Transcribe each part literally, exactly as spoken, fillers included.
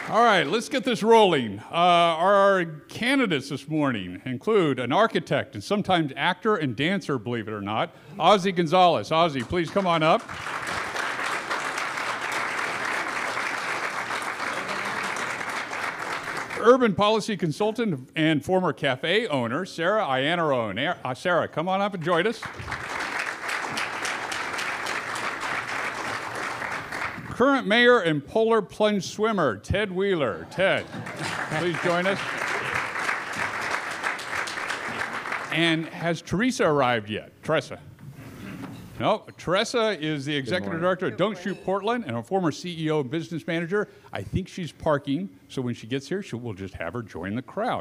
All right, let's get this rolling. Uh, our candidates this morning include an architect and sometimes actor and dancer, believe it or not, Ozzie Gonzalez. Ozzie, please come on up. Urban policy consultant and former cafe owner, Sarah Iannarone. Uh, Sarah, come on up and join us. Current mayor and polar plunge swimmer, Ted Wheeler. Ted, please join us. And has Teresa arrived yet? Teresa? No, Teresa is the executive director of Don't Shoot Portland and a former C E O and business manager. I think she's parking, so when she gets here, she, we'll just have her join the crowd.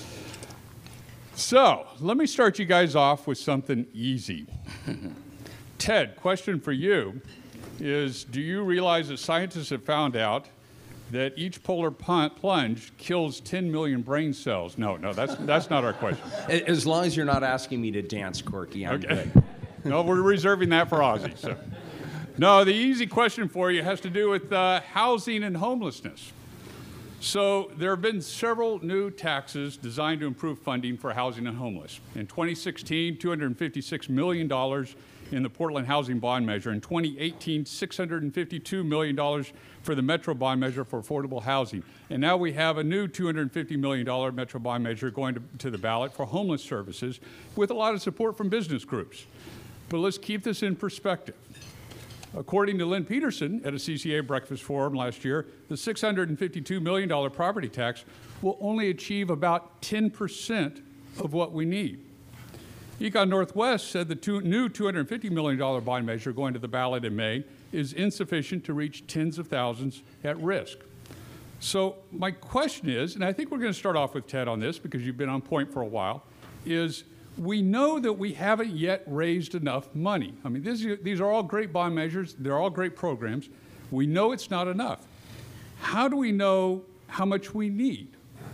So, let me start you guys off with something easy. Ted, question for you is, do you realize that scientists have found out that each polar plunge kills ten million brain cells? No, no, that's, that's not our question. As long as you're not asking me to dance, Corky, I'm okay. good. No, we're reserving that for Ozzie. So. No, the easy question for you has to do with uh, housing and homelessness. So there have been several new taxes designed to improve funding for housing and homeless. In twenty sixteen, two hundred fifty-six million dollars in the Portland Housing Bond Measure. In twenty eighteen, six hundred fifty-two million dollars for the Metro Bond Measure for affordable housing. And now we have a new two hundred fifty million dollars Metro Bond Measure going to, to the ballot for homeless services with a lot of support from business groups. But let's keep this in perspective. According to Lynn Peterson at a C C A breakfast forum last year, the six hundred fifty-two million dollars property tax will only achieve about ten percent of what we need. Econ Northwest said the two, new two hundred fifty million dollars bond measure going to the ballot in May is insufficient to reach tens of thousands at risk. So my question is, and I think we're going to start off with Ted on this because you've been on point for a while, is we know that we haven't yet raised enough money. I mean, this, these are all great bond measures. They're all great programs. We know it's not enough. How do we know how much we need?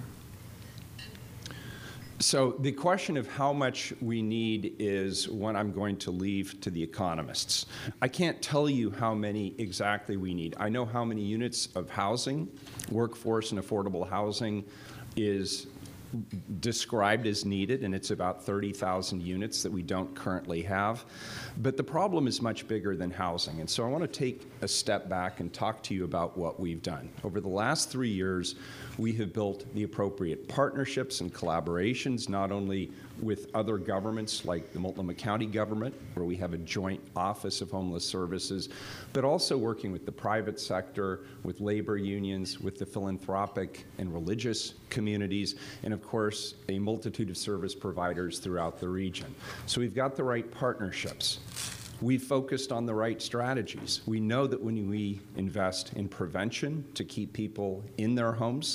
So the question of how much we need is one I'm going to leave to the economists. I can't tell you how many exactly we need. I know how many units of housing, workforce and affordable housing is described as needed, and it's about thirty thousand units that we don't currently have. But the problem is much bigger than housing, and so I want to take a step back and talk to you about what we've done. Over the last three years, we have built the appropriate partnerships and collaborations, not only with other governments like the Multnomah County government, where we have a joint Office of Homeless Services, but also working with the private sector, with labor unions, with the philanthropic and religious communities, and of course, a multitude of service providers throughout the region. So we've got the right partnerships. We've focused on the right strategies. We know that when we invest in prevention to keep people in their homes,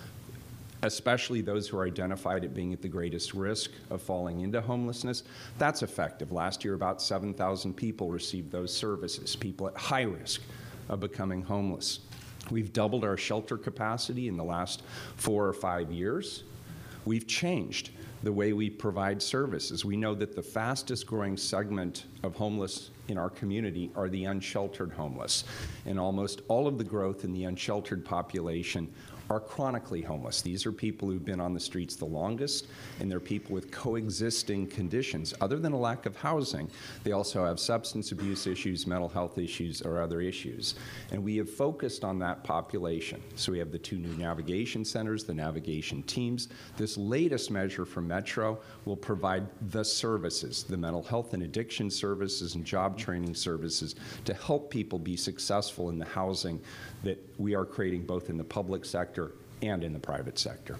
especially those who are identified at being at the greatest risk of falling into homelessness, that's effective. Last year, about seven thousand people received those services, people at high risk of becoming homeless. We've doubled our shelter capacity in the last four or five years. We've changed the way we provide services. We know that the fastest growing segment of homeless in our community are the unsheltered homeless. And almost all of the growth in the unsheltered population are chronically homeless. These are people who've been on the streets the longest, and they're people with coexisting conditions. Other than a lack of housing, they also have substance abuse issues, mental health issues, or other issues. And we have focused on that population. So we have the two new navigation centers, the navigation teams. This latest measure from Metro will provide the services, the mental health and addiction services and job training services to help people be successful in the housing that we are creating both in the public sector and in the private sector.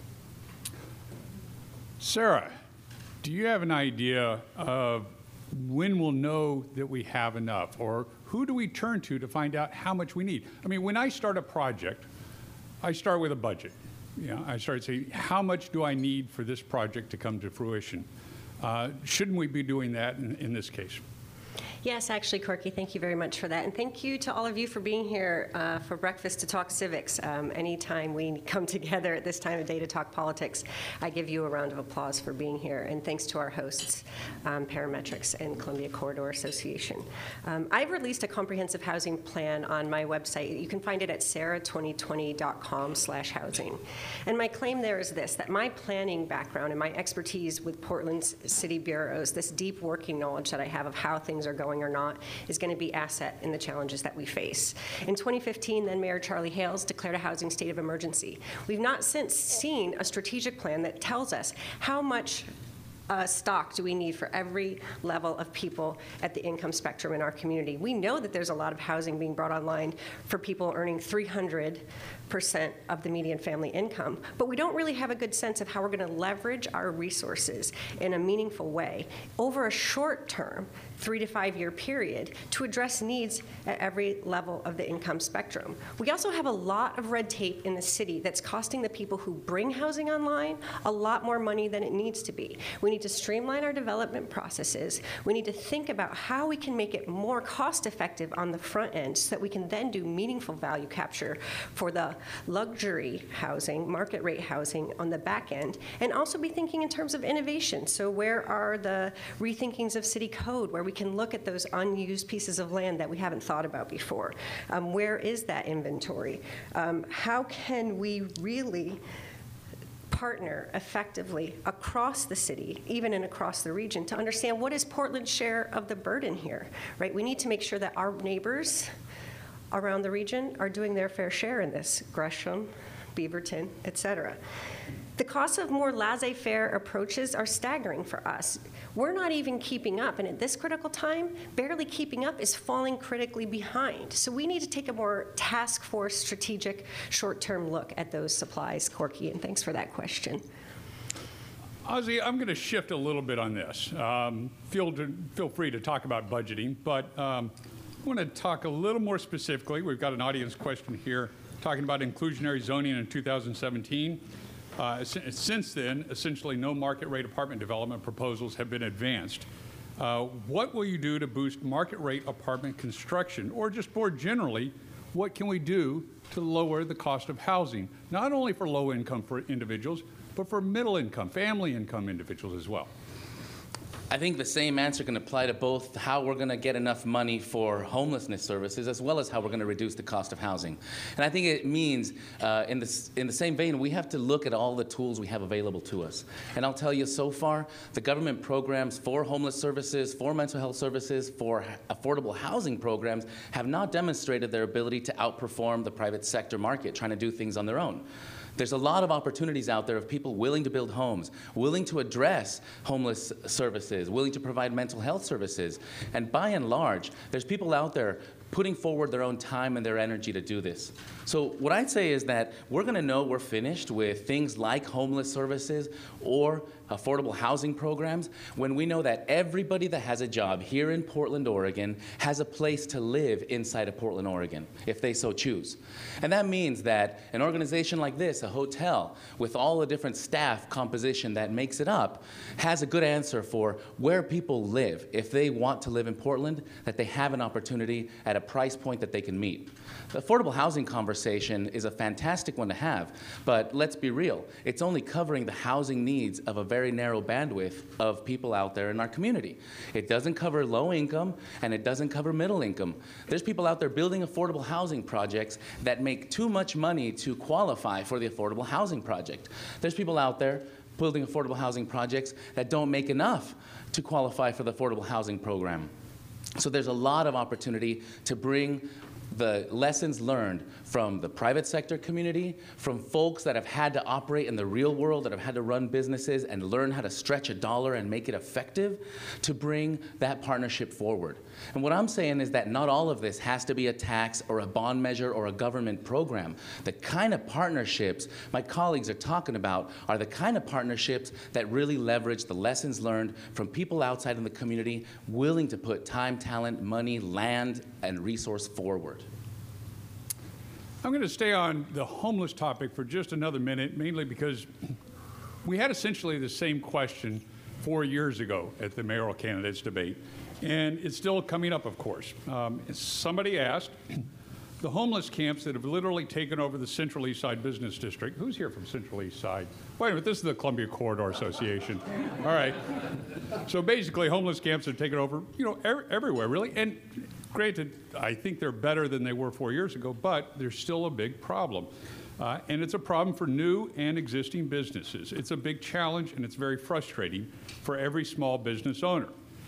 Sarah, do you have an idea of when we'll know that we have enough, or who do we turn to to find out how much we need? I mean, when I start a project, I start with a budget. You know, I start saying, how much do I need for this project to come to fruition? Uh, shouldn't we be doing that in, in this case? Yes, actually, Corky, thank you very much for that. And thank you to all of you for being here uh, for breakfast to talk civics. Um, anytime we come together at this time of day to talk politics, I give you a round of applause for being here. And thanks to our hosts, um, Parametrics and Columbia Corridor Association. Um, I've released a comprehensive housing plan on my website. You can find it at sarah twenty twenty dot com slash housing. And my claim there is this, that my planning background and my expertise with Portland's city bureaus, this deep working knowledge that I have of how things are going or not, is going to be asset in the challenges that we face. In twenty fifteen, then Mayor Charlie Hales declared a housing state of emergency. We've not since seen a strategic plan that tells us how much Uh, stock do we need for every level of people at the income spectrum in our community. We know that there's a lot of housing being brought online for people earning three hundred percent of the median family income, but we don't really have a good sense of how we're going to leverage our resources in a meaningful way over a short term, three to five year period, to address needs at every level of the income spectrum. We also have a lot of red tape in the city that's costing the people who bring housing online a lot more money than it needs to be. We need to streamline our development processes. We need to think about how we can make it more cost effective on the front end so that we can then do meaningful value capture for the luxury housing, market rate housing on the back end, and also be thinking in terms of innovation. So where are the rethinkings of city code where we can look at those unused pieces of land that we haven't thought about before? Um, where is that inventory? Um, how can we really partner effectively across the city, even and across the region, to understand what is Portland's share of the burden here, right? We need to make sure that our neighbors around the region are doing their fair share in this, Gresham, Beaverton, et cetera. The costs of more laissez-faire approaches are staggering for us. We're not even keeping up, and at this critical time, barely keeping up is falling critically behind. So we need to take a more task force, strategic, short-term look at those supplies, Corky, and thanks for that question. Ozzie, I'm going to shift a little bit on this. Um, feel, to, feel free to talk about budgeting, but um, I want to talk a little more specifically. We've got an audience question here talking about inclusionary zoning in two thousand seventeen. Uh, since then, essentially no market rate apartment development proposals have been advanced. Uh, what will you do to boost market rate apartment construction? Or just more generally, what can we do to lower the cost of housing, not only for low income for individuals, but for middle income, family income individuals as well? I think the same answer can apply to both how we're going to get enough money for homelessness services as well as how we're going to reduce the cost of housing. And I think it means, uh, in, the, in the same vein, we have to look at all the tools we have available to us. And I'll tell you, so far, the government programs for homeless services, for mental health services, for affordable housing programs have not demonstrated their ability to outperform the private sector market trying to do things on their own. There's a lot of opportunities out there of people willing to build homes, willing to address homeless services, willing to provide mental health services. And by and large, there's people out there putting forward their own time and their energy to do this. So what I'd say is that we're going to know we're finished with things like homeless services or affordable housing programs when we know that everybody that has a job here in Portland, Oregon, has a place to live inside of Portland, Oregon, if they so choose. And that means that an organization like this, a hotel, with all the different staff composition that makes it up, has a good answer for where people live. If they want to live in Portland, that they have an opportunity at a price point that they can meet. The affordable housing conversation is a fantastic one to have, but let's be real. It's only covering the housing needs of a very narrow bandwidth of people out there in our community. It doesn't cover low income, and it doesn't cover middle income. There's people out there building affordable housing projects that make too much money to qualify for the affordable housing project. There's people out there building affordable housing projects that don't make enough to qualify for the affordable housing program. So there's a lot of opportunity to bring the lessons learned from the private sector community, from folks that have had to operate in the real world, that have had to run businesses and learn how to stretch a dollar and make it effective, to bring that partnership forward. And what I'm saying is that not all of this has to be a tax or a bond measure or a government program. The kind of partnerships my colleagues are talking about are the kind of partnerships that really leverage the lessons learned from people outside in the community willing to put time, talent, money, land, and resource forward. I'm going to stay on the homeless topic for just another minute, mainly because we had essentially the same question four years ago at the mayoral candidates debate. And it's still coming up, of course. Um, somebody asked, the homeless camps that have literally taken over the Central East Side Business District. Who's here from Central East Side? Wait a minute, this is the Columbia Corridor Association. All right. So basically, homeless camps have taken over, you know, er everywhere, really. And granted, I think they're better than they were four years ago, but there's still a big problem. Uh, and it's a problem for new and existing businesses. It's a big challenge, and it's very frustrating for every small business owner.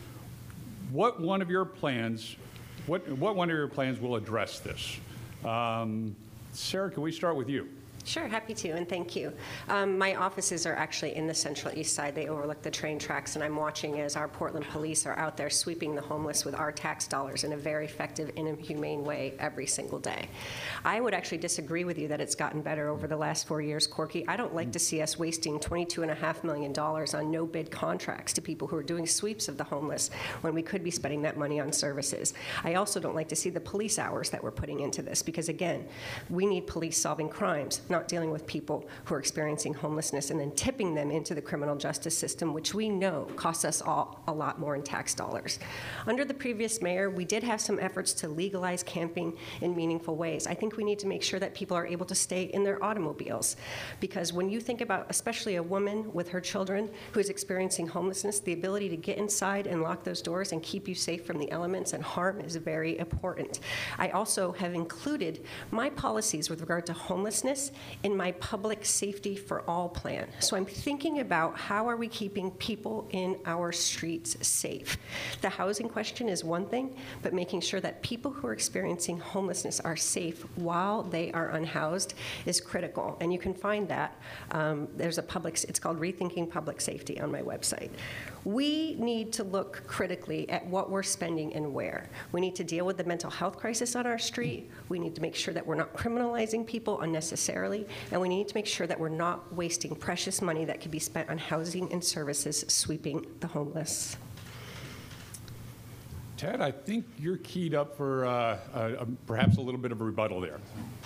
What one of your plans What, what one of your plans will address this? Um, Sarah, can we start with you? Sure, happy to, and thank you. Um, my offices are actually in the Central East Side. They overlook the train tracks, and I'm watching as our Portland police are out there sweeping the homeless with our tax dollars in a very effective and inhumane way every single day. I would actually disagree with you that it's gotten better over the last four years, Corky. I don't like to see us wasting twenty-two point five million dollars on no-bid contracts to people who are doing sweeps of the homeless when we could be spending that money on services. I also don't like to see the police hours that we're putting into this because, again, we need police solving crimes, not dealing with people who are experiencing homelessness and then tipping them into the criminal justice system, which we know costs us all a lot more in tax dollars. Under the previous mayor, we did have some efforts to legalize camping in meaningful ways. I think we need to make sure that people are able to stay in their automobiles, because when you think about especially a woman with her children who is experiencing homelessness, the ability to get inside and lock those doors and keep you safe from the elements and harm is very important. I also have included my policies with regard to homelessness in my public safety for all plan. So I'm thinking about how are we keeping people in our streets safe. The housing question is one thing, but making sure that people who are experiencing homelessness are safe while they are unhoused is critical. And you can find that. Um, there's a public, it's called Rethinking Public Safety on my website. We need to look critically at what we're spending and where. We need to deal with the mental health crisis on our street. We need to make sure that we're not criminalizing people unnecessarily. And we need to make sure that we're not wasting precious money that could be spent on housing and services sweeping the homeless. Ted, I think you're keyed up for uh, uh, perhaps a little bit of a rebuttal there.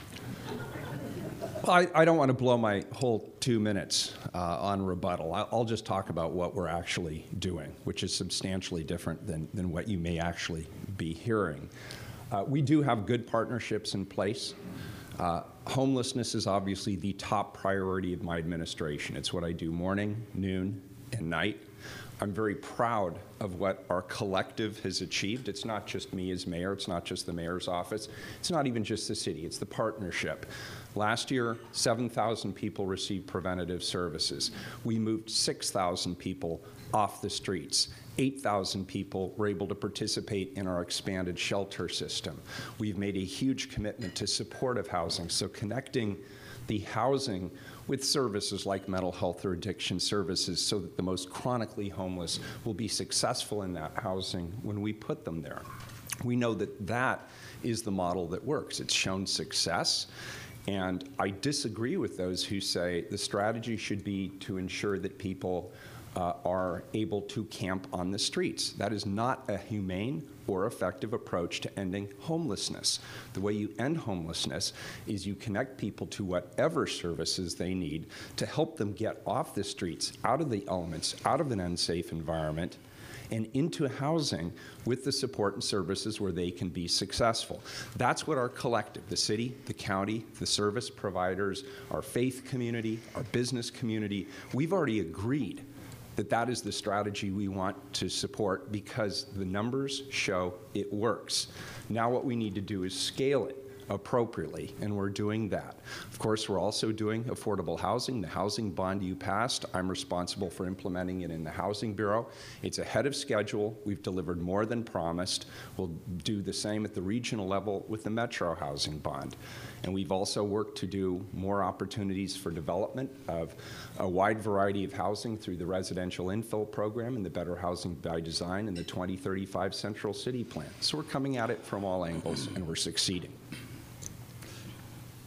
Well, I, I don't want to blow my whole two minutes uh, on rebuttal. I'll, I'll just talk about what we're actually doing, which is substantially different than, than what you may actually be hearing. Uh, we do have good partnerships in place. Uh, homelessness is obviously the top priority of my administration. It's what I do morning, noon, and night. I'm very proud of what our collective has achieved. It's not just me as mayor. It's not just the mayor's office. It's not even just the city. It's the partnership. Last year, seven thousand people received preventative services. We moved six thousand people off the streets. eight thousand people were able to participate in our expanded shelter system. We've made a huge commitment to supportive housing, so connecting the housing with services like mental health or addiction services so that the most chronically homeless will be successful in that housing when we put them there. We know that that is the model that works. It's shown success. And I disagree with those who say the strategy should be to ensure that people uh, are able to camp on the streets. That is not a humane or effective approach to ending homelessness. The way you end homelessness is you connect people to whatever services they need to help them get off the streets, out of the elements, out of an unsafe environment, and into housing with the support and services where they can be successful. That's what our collective, the city, the county, the service providers, our faith community, our business community, we've already agreed that that is the strategy we want to support because the numbers show it works. Now what we need to do is scale it appropriately, and we're doing that. Of course, we're also doing affordable housing. The housing bond you passed, I'm responsible for implementing it in the Housing Bureau. It's ahead of schedule. We've delivered more than promised. We'll do the same at the regional level with the Metro Housing Bond. And we've also worked to do more opportunities for development of a wide variety of housing through the residential infill program and the Better Housing by Design and the twenty thirty-five Central City Plan. So we're coming at it from all angles, and we're succeeding.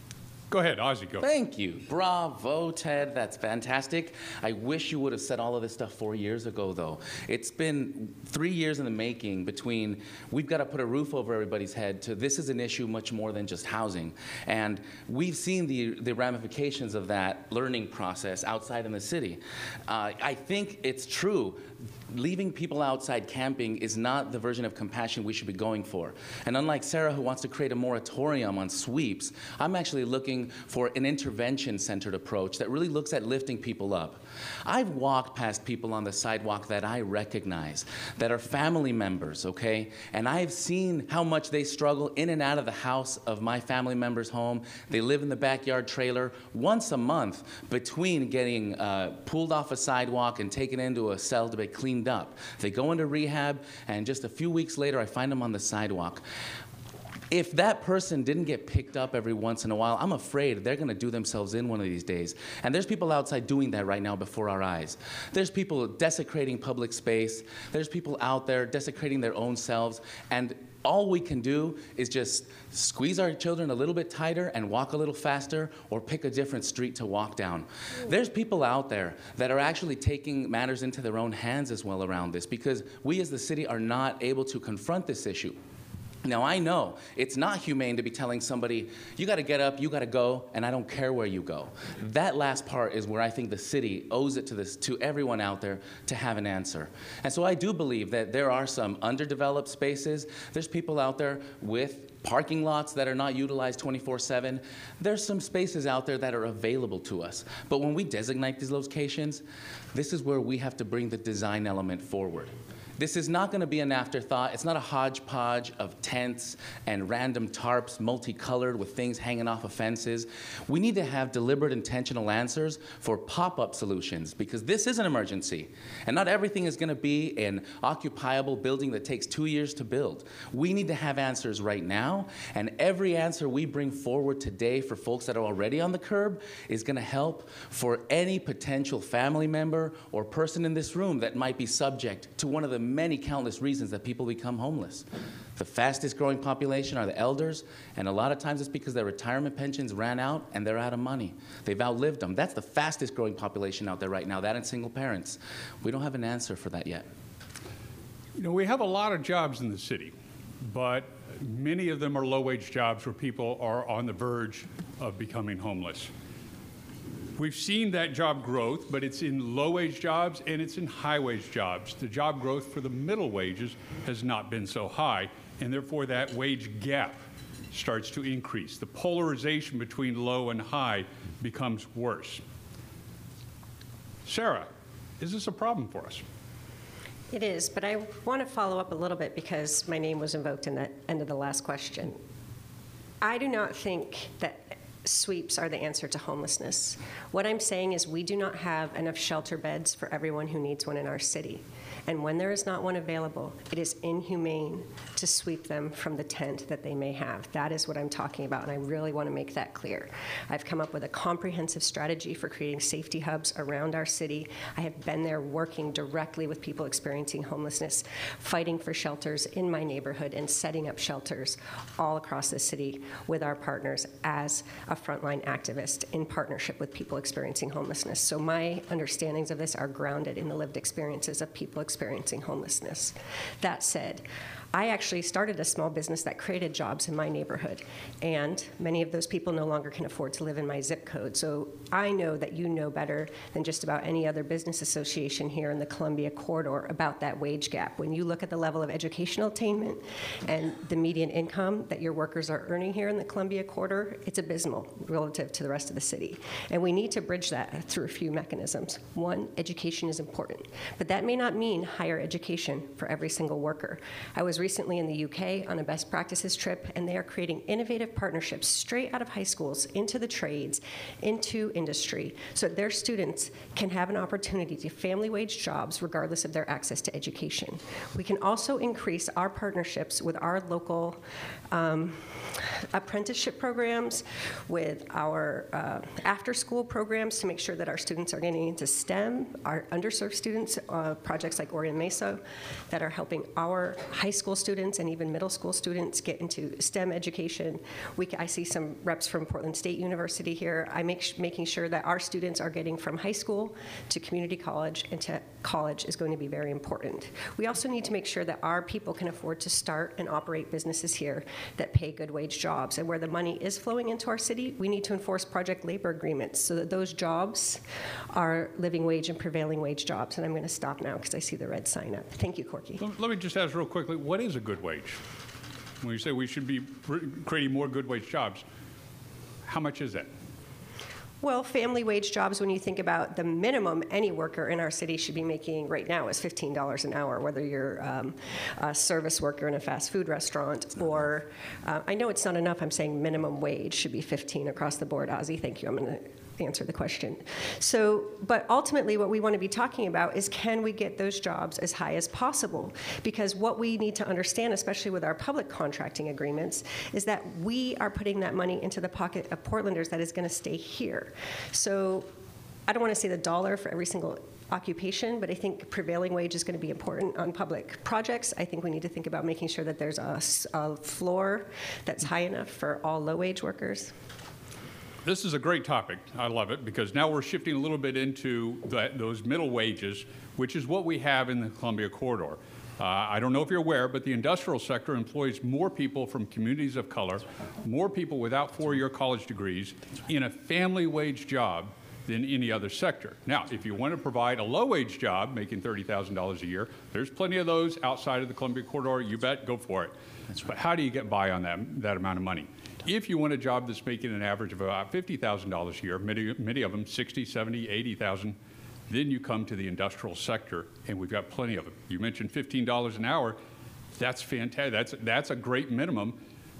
Go ahead, Ozzie, go. Thank you. Bravo, Ted. That's fantastic. I wish you would have said all of this stuff four years ago, though. It's been three years in the making between we've got to put a roof over everybody's head to this is an issue much more than just housing. And we've seen the, the ramifications of that learning process outside in the city. Uh, I think it's true. Leaving people outside camping is not the version of compassion we should be going for. And unlike Sarah, who wants to create a moratorium on sweeps, I'm actually looking for an intervention-centered approach that really looks at lifting people up. I've walked past people on the sidewalk that I recognize, that are family members, okay? And I've seen how much they struggle in and out of the house of my family member's home. They live in the backyard trailer once a month between getting uh, pulled off a sidewalk and taken into a cell to be cleaned up. They go into rehab, and just a few weeks later, I find them on the sidewalk. If that person didn't get picked up every once in a while, I'm afraid they're going to do themselves in one of these days. And there's people outside doing that right now before our eyes. There's people desecrating public space. There's people out there desecrating their own selves. And all we can do is just squeeze our children a little bit tighter and walk a little faster, or pick a different street to walk down. There's people out there that are actually taking matters into their own hands as well around this, because we as the city are not able to confront this issue. Now, I know it's not humane to be telling somebody, you got to get up, you got to go, and I don't care where you go. That last part is where I think the city owes it to this, to everyone out there to have an answer. And so I do believe that there are some underdeveloped spaces. There's people out there with parking lots that are not utilized twenty-four seven. There's some spaces out there that are available to us. But when we designate these locations, this is where we have to bring the design element forward. This is not going to be an afterthought. It's not a hodgepodge of tents and random tarps, multicolored with things hanging off of fences. We need to have deliberate, intentional answers for pop-up solutions, because this is an emergency. And not everything is going to be an occupiable building that takes two years to build. We need to have answers right now, and every answer we bring forward today for folks that are already on the curb is going to help for any potential family member or person in this room that might be subject to one of the many countless reasons that people become homeless. The fastest growing population are the elders, and a lot of times it's because their retirement pensions ran out and they're out of money. They've outlived them. That's the fastest growing population out there right now, that and single parents. We don't have an answer for that yet. You know, we have a lot of jobs in the city, but many of them are low-wage jobs where people are on the verge of becoming homeless. We've seen that job growth, but it's in low-wage jobs and it's in high-wage jobs. The job growth for the middle wages has not been so high, and therefore that wage gap starts to increase. The polarization between low and high becomes worse. Sarah, is this a problem for us? It is, but I want to follow up a little bit because my name was invoked in the end of the last question. I do not think that sweeps are the answer to homelessness. What I'm saying is we do not have enough shelter beds for everyone who needs one in our city. And when there is not one available, it is inhumane to sweep them from the tent that they may have. That is what I'm talking about, and I really want to make that clear. I've come up with a comprehensive strategy for creating safety hubs around our city. I have been there working directly with people experiencing homelessness, fighting for shelters in my neighborhood, and setting up shelters all across the city with our partners as a frontline activist in partnership with people experiencing homelessness. So my understandings of this are grounded in the lived experiences of people experiencing homelessness. That said, I actually started a small business that created jobs in my neighborhood, and many of those people no longer can afford to live in my zip code. So I know that you know better than just about any other business association here in the Columbia Corridor about that wage gap. When you look at the level of educational attainment and the median income that your workers are earning here in the Columbia Corridor, it's abysmal relative to the rest of the city. And we need to bridge that through a few mechanisms. One, education is important, but that may not mean higher education for every single worker. I was recently in the U K on a best practices trip, and they are creating innovative partnerships straight out of high schools into the trades, into industry, so that their students can have an opportunity to family wage jobs regardless of their access to education. We can also increase our partnerships with our local um, apprenticeship programs, with our uh, after-school programs to make sure that our students are getting into STEM, our underserved students, uh, projects like Orion Mesa that are helping our high school school students and even middle school students get into STEM education. We, I see some reps from Portland State University here. I make making sure that our students are getting from high school to community college and to college is going to be very important. We also need to make sure that our people can afford to start and operate businesses here that pay good wage jobs. And where the money is flowing into our city, we need to enforce project labor agreements so that those jobs are living wage and prevailing wage jobs. And I'm going to stop now because I see the red sign up. Thank you, Corky. Let let me just ask real quickly, what is a good wage? When you say we should be creating more good wage jobs, how much is that? Well, family wage jobs, when you think about the minimum any worker in our city should be making right now is fifteen dollars an hour, whether you're um, a service worker in a fast food restaurant or, uh, I know it's not enough, I'm saying minimum wage should be fifteen across the board. Ozzy, thank you. I'm going to answer the question. So, but ultimately what we want to be talking about is can we get those jobs as high as possible? Because what we need to understand, especially with our public contracting agreements, is that we are putting that money into the pocket of Portlanders that is going to stay here. So I don't want to say the dollar for every single occupation, but I think prevailing wage is going to be important on public projects. I think we need to think about making sure that there's a, a floor that's high enough for all low-wage workers. This is a great topic. I love it because now we're shifting a little bit into that, those middle wages, which is what we have in the Columbia Corridor. Uh, I don't know if you're aware, but the industrial sector employs more people from communities of color, more people without four-year college degrees in a family wage job than any other sector. Now, if you want to provide a low-wage job making thirty thousand dollars a year, there's plenty of those outside of the Columbia Corridor. You bet, go for it. That's right. But how do you get by on that, that amount of money? If you want a job that's making an average of about fifty thousand dollars a year, many, many of them sixty, seventy, eighty thousand, then you come to the industrial sector, and we've got plenty of them. You mentioned fifteen dollars an hour. That's fantastic. That's, that's a great minimum.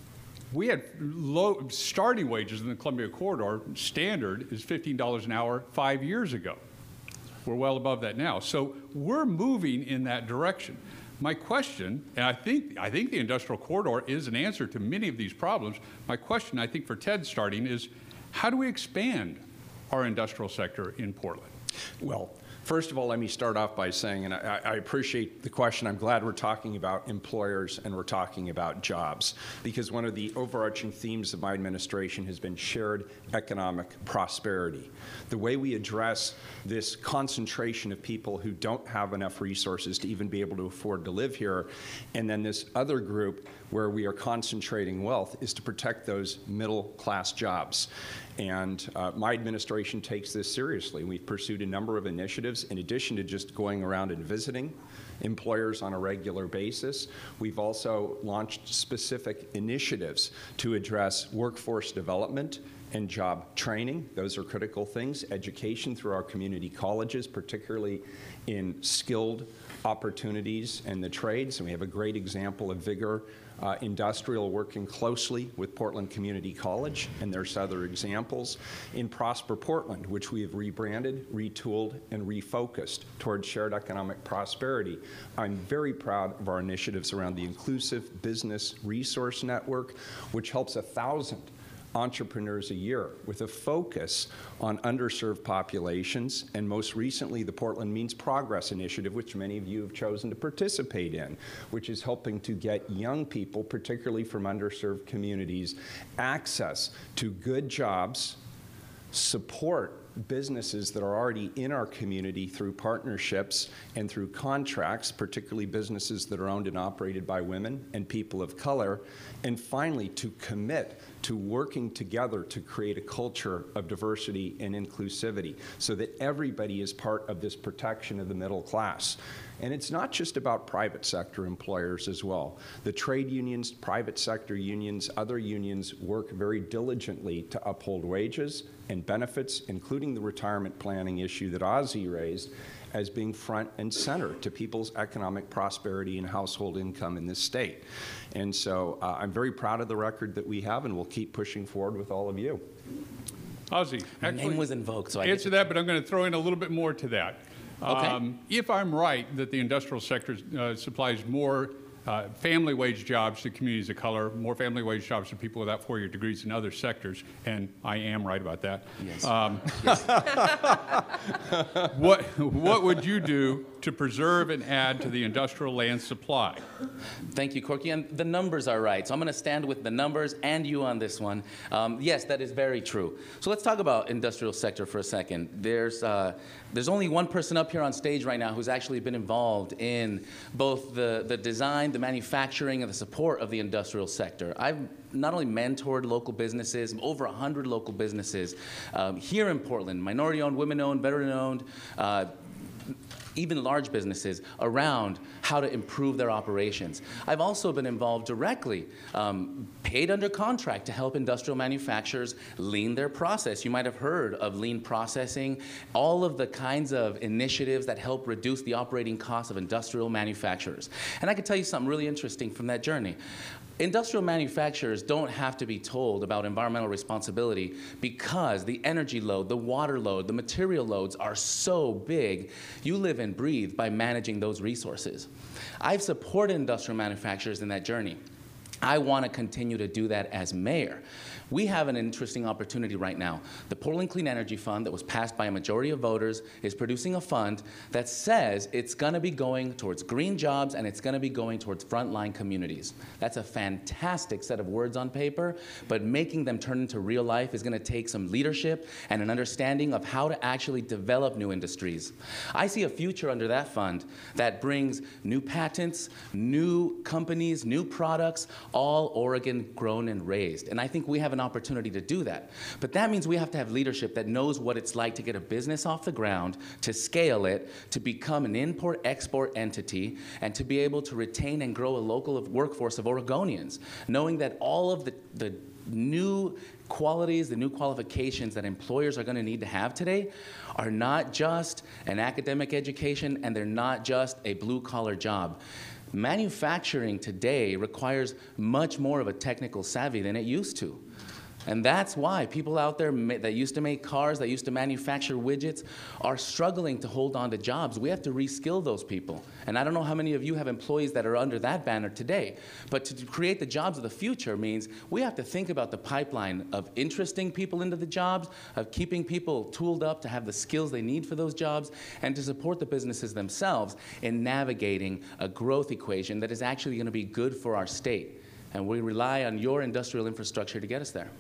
We had low starting wages in the Columbia Corridor. Standard is fifteen dollars an hour five years ago. We're well above that now. So we're moving in that direction. My question, and I think, I think the industrial corridor is an answer to many of these problems. My question, I think for Ted starting, is how do we expand our industrial sector in Portland? Well, first of all, let me start off by saying, and I, I appreciate the question. I'm glad we're talking about employers and we're talking about jobs, because one of the overarching themes of my administration has been shared economic prosperity. The way we address this concentration of people who don't have enough resources to even be able to afford to live here, and then this other group where we are concentrating wealth, is to protect those middle-class jobs. And uh, my administration takes this seriously. We've pursued a number of initiatives in addition to just going around and visiting employers on a regular basis. We've also launched specific initiatives to address workforce development and job training. Those are critical things. Education through our community colleges, particularly in skilled opportunities and the trades. And we have a great example of Vigor uh, Industrial working closely with Portland Community College, and there's other examples. In Prosper Portland, which we have rebranded, retooled, and refocused towards shared economic prosperity. I'm very proud of our initiatives around the Inclusive Business Resource Network, which helps a thousand entrepreneurs a year with a focus on underserved populations, and most recently the Portland Means Progress Initiative, which many of you have chosen to participate in, which is helping to get young people, particularly from underserved communities, access to good jobs, support businesses that are already in our community through partnerships and through contracts, particularly businesses that are owned and operated by women and people of color, and finally to commit to working together to create a culture of diversity and inclusivity so that everybody is part of this protection of the middle class. And it's not just about private sector employers as well. The trade unions, private sector unions, other unions work very diligently to uphold wages and benefits, including the retirement planning issue that Ozzy raised, as being front and center to people's economic prosperity and household income in this state. And so uh, I'm very proud of the record that we have, and we'll keep pushing forward with all of you. Ozzy, My actually, name was invoked, so I answer that, but I'm going to throw in a little bit more to that. Okay. Um, if I'm right that the industrial sector uh, supplies more uh, family wage jobs to communities of color, more family wage jobs to people without four-year degrees in other sectors, and I am right about that. Yes. Um, what, what would you do to preserve and add to the industrial land supply? Thank you, Corky. And the numbers are right. So I'm going to stand with the numbers and you on this one. Um, yes, that is very true. So let's talk about industrial sector for a second. There's, uh, there's only one person up here on stage right now who's actually been involved in both the, the design, the manufacturing, and the support of the industrial sector. I've not only mentored local businesses, over one hundred local businesses um, here in Portland, minority-owned, women-owned, veteran-owned, uh, even large businesses around how to improve their operations. I've also been involved directly, um, paid under contract to help industrial manufacturers lean their process. You might have heard of lean processing, all of the kinds of initiatives that help reduce the operating costs of industrial manufacturers. And I can tell you something really interesting from that journey. Industrial manufacturers don't have to be told about environmental responsibility because the energy load, the water load, the material loads are so big. You live and breathe by managing those resources. I've supported industrial manufacturers in that journey. I want to continue to do that as mayor. We have an interesting opportunity right now. The Portland Clean Energy Fund that was passed by a majority of voters is producing a fund that says it's going to be going towards green jobs and it's going to be going towards frontline communities. That's a fantastic set of words on paper, but making them turn into real life is going to take some leadership and an understanding of how to actually develop new industries. I see a future under that fund that brings new patents, new companies, new products, all Oregon grown and raised. And I think we have an opportunity to do that. But that means we have to have leadership that knows what it's like to get a business off the ground, to scale it, to become an import-export entity, and to be able to retain and grow a local workforce of Oregonians, knowing that all of the, the new qualities, the new qualifications that employers are going to need to have today are not just an academic education and they're not just a blue-collar job. Manufacturing today requires much more of a technical savvy than it used to. And that's why people out there that used to make cars, that used to manufacture widgets, are struggling to hold on to jobs. We have to reskill those people. And I don't know how many of you have employees that are under that banner today. But to create the jobs of the future means we have to think about the pipeline of interesting people into the jobs, of keeping people tooled up to have the skills they need for those jobs, and to support the businesses themselves in navigating a growth equation that is actually going to be good for our state. And we rely on your industrial infrastructure to get us there.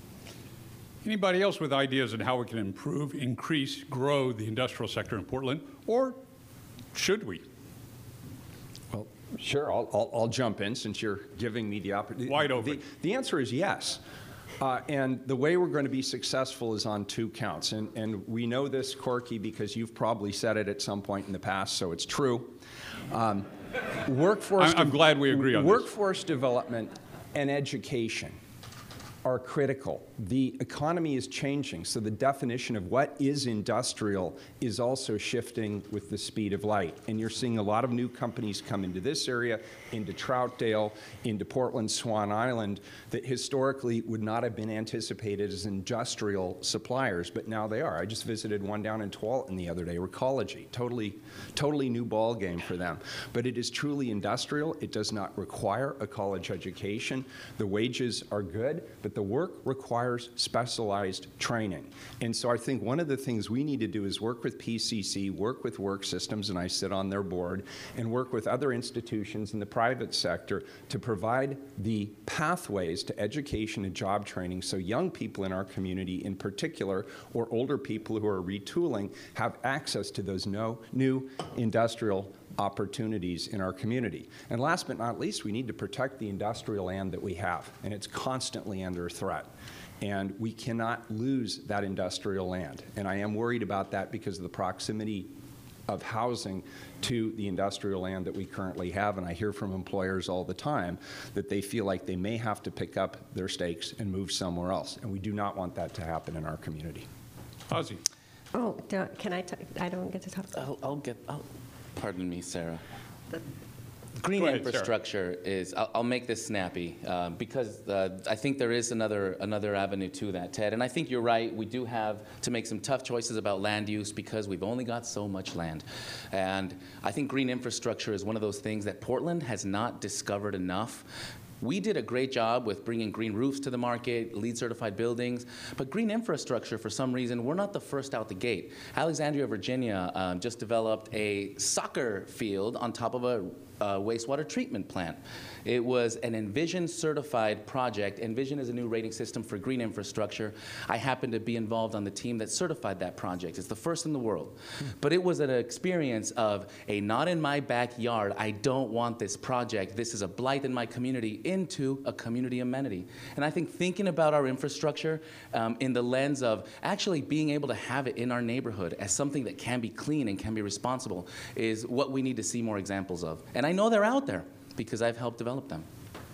Anybody else with ideas on how we can improve, increase, grow the industrial sector in Portland, or should we? Well, sure, I'll, I'll, I'll jump in since you're giving me the opportunity. Wide open. The, the answer is yes. Uh, and the way we're going to be successful is on two counts. And, and we know this, Corky, because you've probably said it at some point in the past, so it's true. Um, workforce I'm, I'm glad we agree on workforce this. Development and education are critical. The economy is changing, so the definition of what is industrial is also shifting with the speed of light. And you're seeing a lot of new companies come into this area, into Troutdale, into Portland, Swan Island, that historically would not have been anticipated as industrial suppliers, but now they are. I just visited one down in Tualatin the other day, Recology, totally, totally new ball game for them. But it is truly industrial. It does not require a college education. The wages are good, but the work requires specialized training. And so I think one of the things we need to do is work with P C C, work with Work Systems, and I sit on their board, and work with other institutions in the private sector to provide the pathways to education and job training so young people in our community in particular, or older people who are retooling, have access to those no, new industrial opportunities in our community. And last but not least, we need to protect the industrial land that we have, and it's constantly under threat. And we cannot lose that industrial land. And I am worried about that because of the proximity of housing to the industrial land that we currently have. And I hear from employers all the time that they feel like they may have to pick up their stakes and move somewhere else. And we do not want that to happen in our community. Ozzie. Oh, don't, can I, t I don't get to talk? I'll, I'll get, I'll, pardon me, Sarah. The, Green Go ahead, Sarah. infrastructure is, I'll, I'll make this snappy, uh, because uh, I think there is another, another avenue to that, Ted. And I think you're right, we do have to make some tough choices about land use because we've only got so much land. And I think green infrastructure is one of those things that Portland has not discovered enough. We did a great job with bringing green roofs to the market, LEED certified buildings, but green infrastructure, for some reason, we're not the first out the gate. Alexandria, Virginia um, just developed a soccer field on top of a uh, wastewater treatment plant. It was an Envision certified project. Envision is a new rating system for green infrastructure. I happen to be involved on the team that certified that project. It's the first in the world. But it was an experience of a not in my backyard, I don't want this project, this is a blight in my community, into a community amenity. And I think thinking about our infrastructure um, in the lens of actually being able to have it in our neighborhood as something that can be clean and can be responsible is what we need to see more examples of. And I know they're out there because I've helped develop them.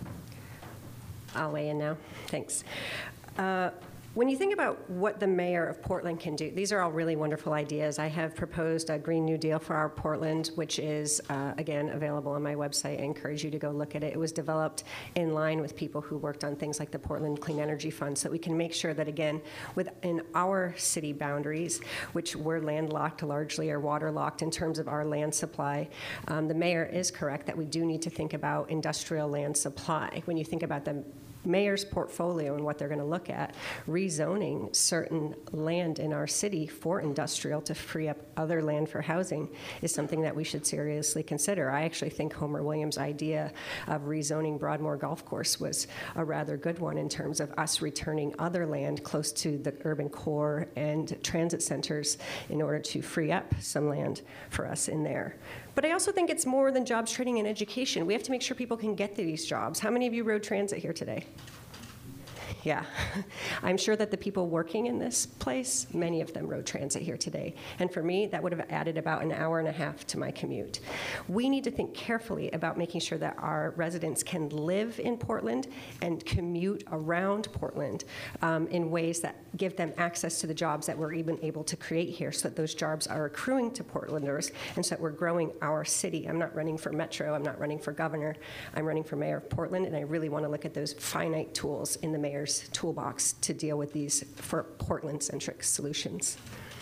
I'll weigh in now. Thanks. Uh, When you think about what the mayor of Portland can do, these are all really wonderful ideas. I have proposed a Green New Deal for our Portland, which is, uh, again, available on my website. I encourage you to go look at it. It was developed in line with people who worked on things like the Portland Clean Energy Fund, so that we can make sure that, again, within our city boundaries, which we're landlocked largely or waterlocked in terms of our land supply, um, the mayor is correct that we do need to think about industrial land supply. When you think about the mayor's portfolio and what they're going to look at, rezoning certain land in our city for industrial to free up other land for housing is something that we should seriously consider. I actually think Homer Williams' idea of rezoning Broadmoor Golf Course was a rather good one in terms of us returning other land close to the urban core and transit centers in order to free up some land for us in there. But I also think it's more than jobs, training, and education. We have to make sure people can get to these jobs. How many of you rode transit here today? Yeah. I'm sure that the people working in this place, many of them rode transit here today. And for me, that would have added about an hour and a half to my commute. We need to think carefully about making sure that our residents can live in Portland and commute around Portland um, in ways that give them access to the jobs that we're even able to create here, so that those jobs are accruing to Portlanders and so that we're growing our city. I'm not running for Metro, I'm not running for governor, I'm running for mayor of Portland, and I really want to look at those finite tools in the mayor's toolbox to deal with these for Portland-centric solutions.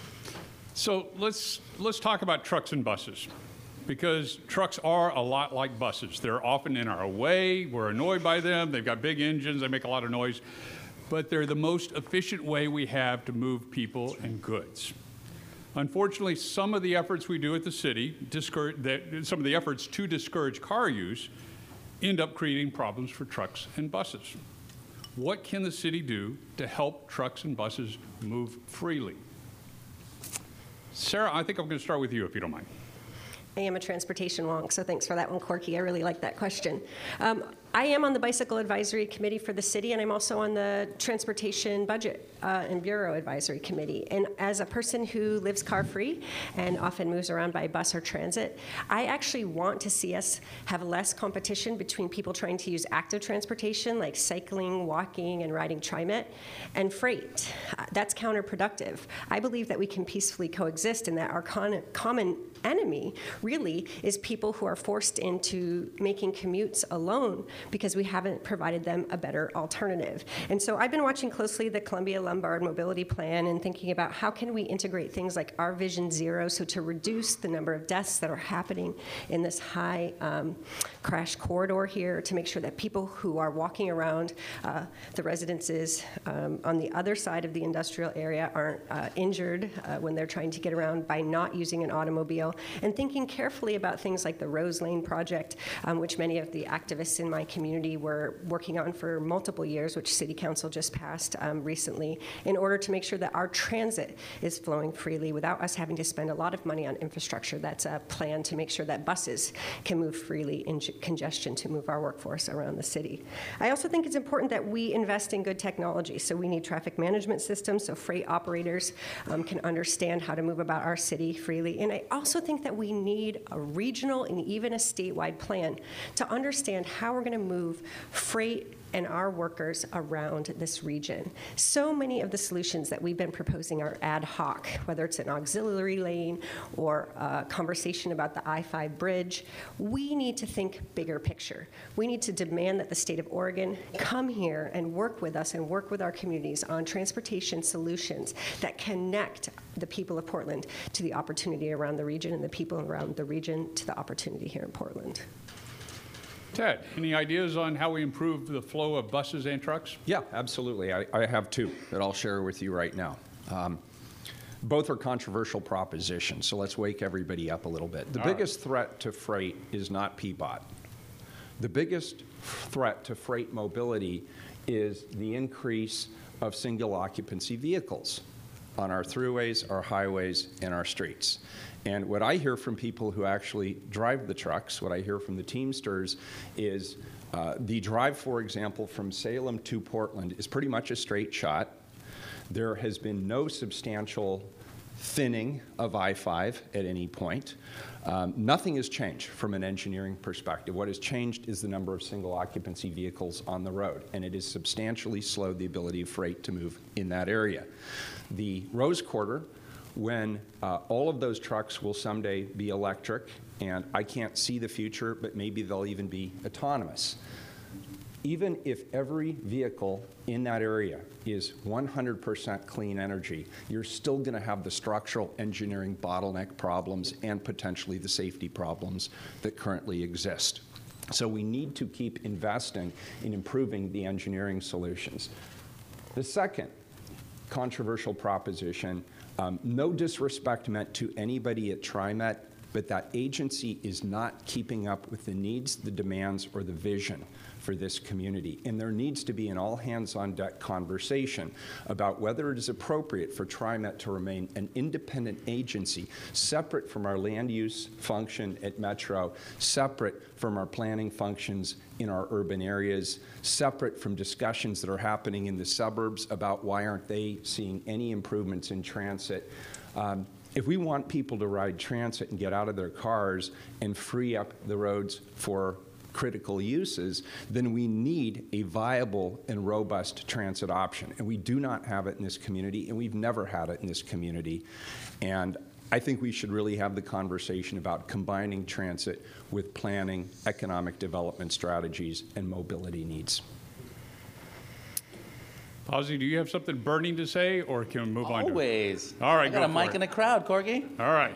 So let's, let's talk about trucks and buses, because trucks are a lot like buses. They're often in our way, we're annoyed by them, they've got big engines, they make a lot of noise, but they're the most efficient way we have to move people and goods. Unfortunately, some of the efforts we do at the city, discourage, that, some of the efforts to discourage car use end up creating problems for trucks and buses. What can the city do to help trucks and buses move freely? Sarah, I think I'm going to start with you, if you don't mind. I am a transportation wonk, so thanks for that one, Corky. I really like that question. Um, I am on the Bicycle Advisory Committee for the city, and I'm also on the Transportation Budget uh, and Bureau Advisory Committee. And as a person who lives car-free and often moves around by bus or transit, I actually want to see us have less competition between people trying to use active transportation, like cycling, walking, and riding TriMet, and freight. Uh, that's counterproductive. I believe that we can peacefully coexist, and that our con common enemy really is people who are forced into making commutes alone because we haven't provided them a better alternative. And so I've been watching closely the Columbia Lombard Mobility Plan and thinking about how can we integrate things like our Vision Zero, so to reduce the number of deaths that are happening in this high um, crash corridor here, to make sure that people who are walking around uh, the residences um, on the other side of the industrial area aren't uh, injured uh, when they're trying to get around by not using an automobile, and thinking carefully about things like the Rose Lane project, um, which many of the activists in my community were working on for multiple years, which City Council just passed um, recently, in order to make sure that our transit is flowing freely without us having to spend a lot of money on infrastructure. That's a plan to make sure that buses can move freely in congestion to move our workforce around the city. I also think it's important that we invest in good technology. So we need traffic management systems so freight operators um, can understand how to move about our city freely. And I also think that we need a regional and even a statewide plan to understand how we're going to move freight and our workers around this region. So many of the solutions that we've been proposing are ad hoc, whether it's an auxiliary lane or a conversation about the I five bridge. We need to think bigger picture. We need to demand that the state of Oregon come here and work with us and work with our communities on transportation solutions that connect the people of Portland to the opportunity around the region and the people around the region to the opportunity here in Portland. Ted, any ideas on how we improve the flow of buses and trucks? Yeah, absolutely. I, I have two that I'll share with you right now. Um, both are controversial propositions, so let's wake everybody up a little bit. The All biggest threat to freight is not P B O T. The biggest threat to freight mobility is the increase of single occupancy vehicles on our thruways, our highways, and our streets. And what I hear from people who actually drive the trucks, what I hear from the Teamsters is uh, the drive, for example, from Salem to Portland is pretty much a straight shot. There has been no substantial thinning of I five at any point. Um, nothing has changed from an engineering perspective. What has changed is the number of single occupancy vehicles on the road, and it has substantially slowed the ability of freight to move in that area. The Rose Quarter, when uh, all of those trucks will someday be electric, and I can't see the future, but maybe they'll even be autonomous. Even if every vehicle in that area is one hundred percent clean energy, you're still going to have the structural engineering bottleneck problems and potentially the safety problems that currently exist. So we need to keep investing in improving the engineering solutions. The second controversial proposition, um, no disrespect meant to anybody at TriMet, but that agency is not keeping up with the needs, the demands, or the vision for this community. And there needs to be an all-hands-on-deck conversation about whether it is appropriate for TriMet to remain an independent agency, separate from our land use function at Metro, separate from our planning functions in our urban areas, separate from discussions that are happening in the suburbs about why aren't they seeing any improvements in transit. Um, If we want people to ride transit and get out of their cars and free up the roads for critical uses, then we need a viable and robust transit option. And we do not have it in this community, and we've never had it in this community. And I think we should really have the conversation about combining transit with planning, economic development strategies, and mobility needs. Ozzy, do you have something burning to say, or can we move on? Always. To All right, I got go a for mic it. in the crowd, Corky. All right.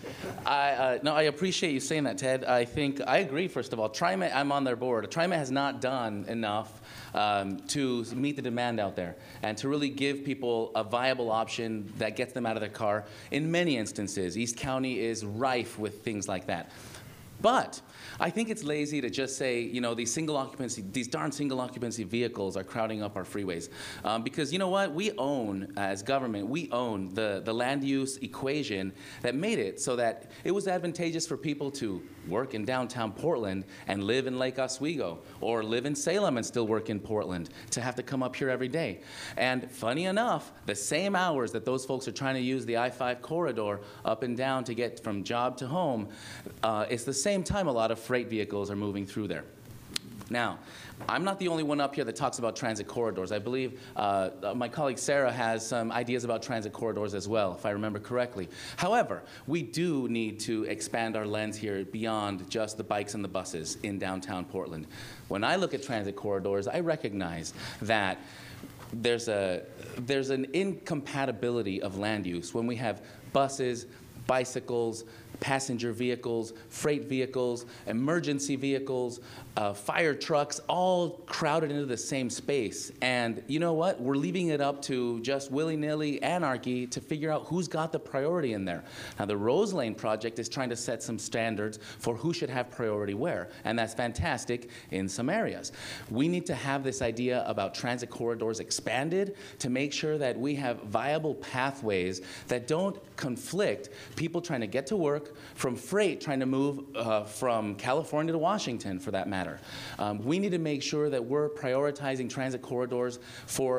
I, uh, no, I appreciate you saying that, Ted. I think, I agree, first of all. TriMet, I'm on their board. TriMet has not done enough um, to meet the demand out there and to really give people a viable option that gets them out of their car. In many instances, East County is rife with things like that. But I think it's lazy to just say, you know, these single occupancy, these darn single occupancy vehicles are crowding up our freeways. Um, because you know what? We own, as government, we own the, the land use equation that made it so that it was advantageous for people to work in downtown Portland and live in Lake Oswego, or live in Salem and still work in Portland, to have to come up here every day. And funny enough, the same hours that those folks are trying to use the I five corridor up and down to get from job to home, uh, it's the same time a lot of freight vehicles are moving through there. Now, I'm not the only one up here that talks about transit corridors. I believe uh, my colleague Sarah has some ideas about transit corridors as well, if I remember correctly. However, we do need to expand our lens here beyond just the bikes and the buses in downtown Portland. When I look at transit corridors, I recognize that there's, a, there's an incompatibility of land use when we have buses, bicycles, passenger vehicles, freight vehicles, emergency vehicles, uh, fire trucks, all crowded into the same space. And you know what? We're leaving it up to just willy-nilly anarchy to figure out who's got the priority in there. Now, the Rose Lane project is trying to set some standards for who should have priority where, and that's fantastic in some areas. We need to have this idea about transit corridors expanded to make sure that we have viable pathways that don't conflict people trying to get to work, from freight trying to move uh, from California to Washington, for that matter. Um, we need to make sure that we're prioritizing transit corridors for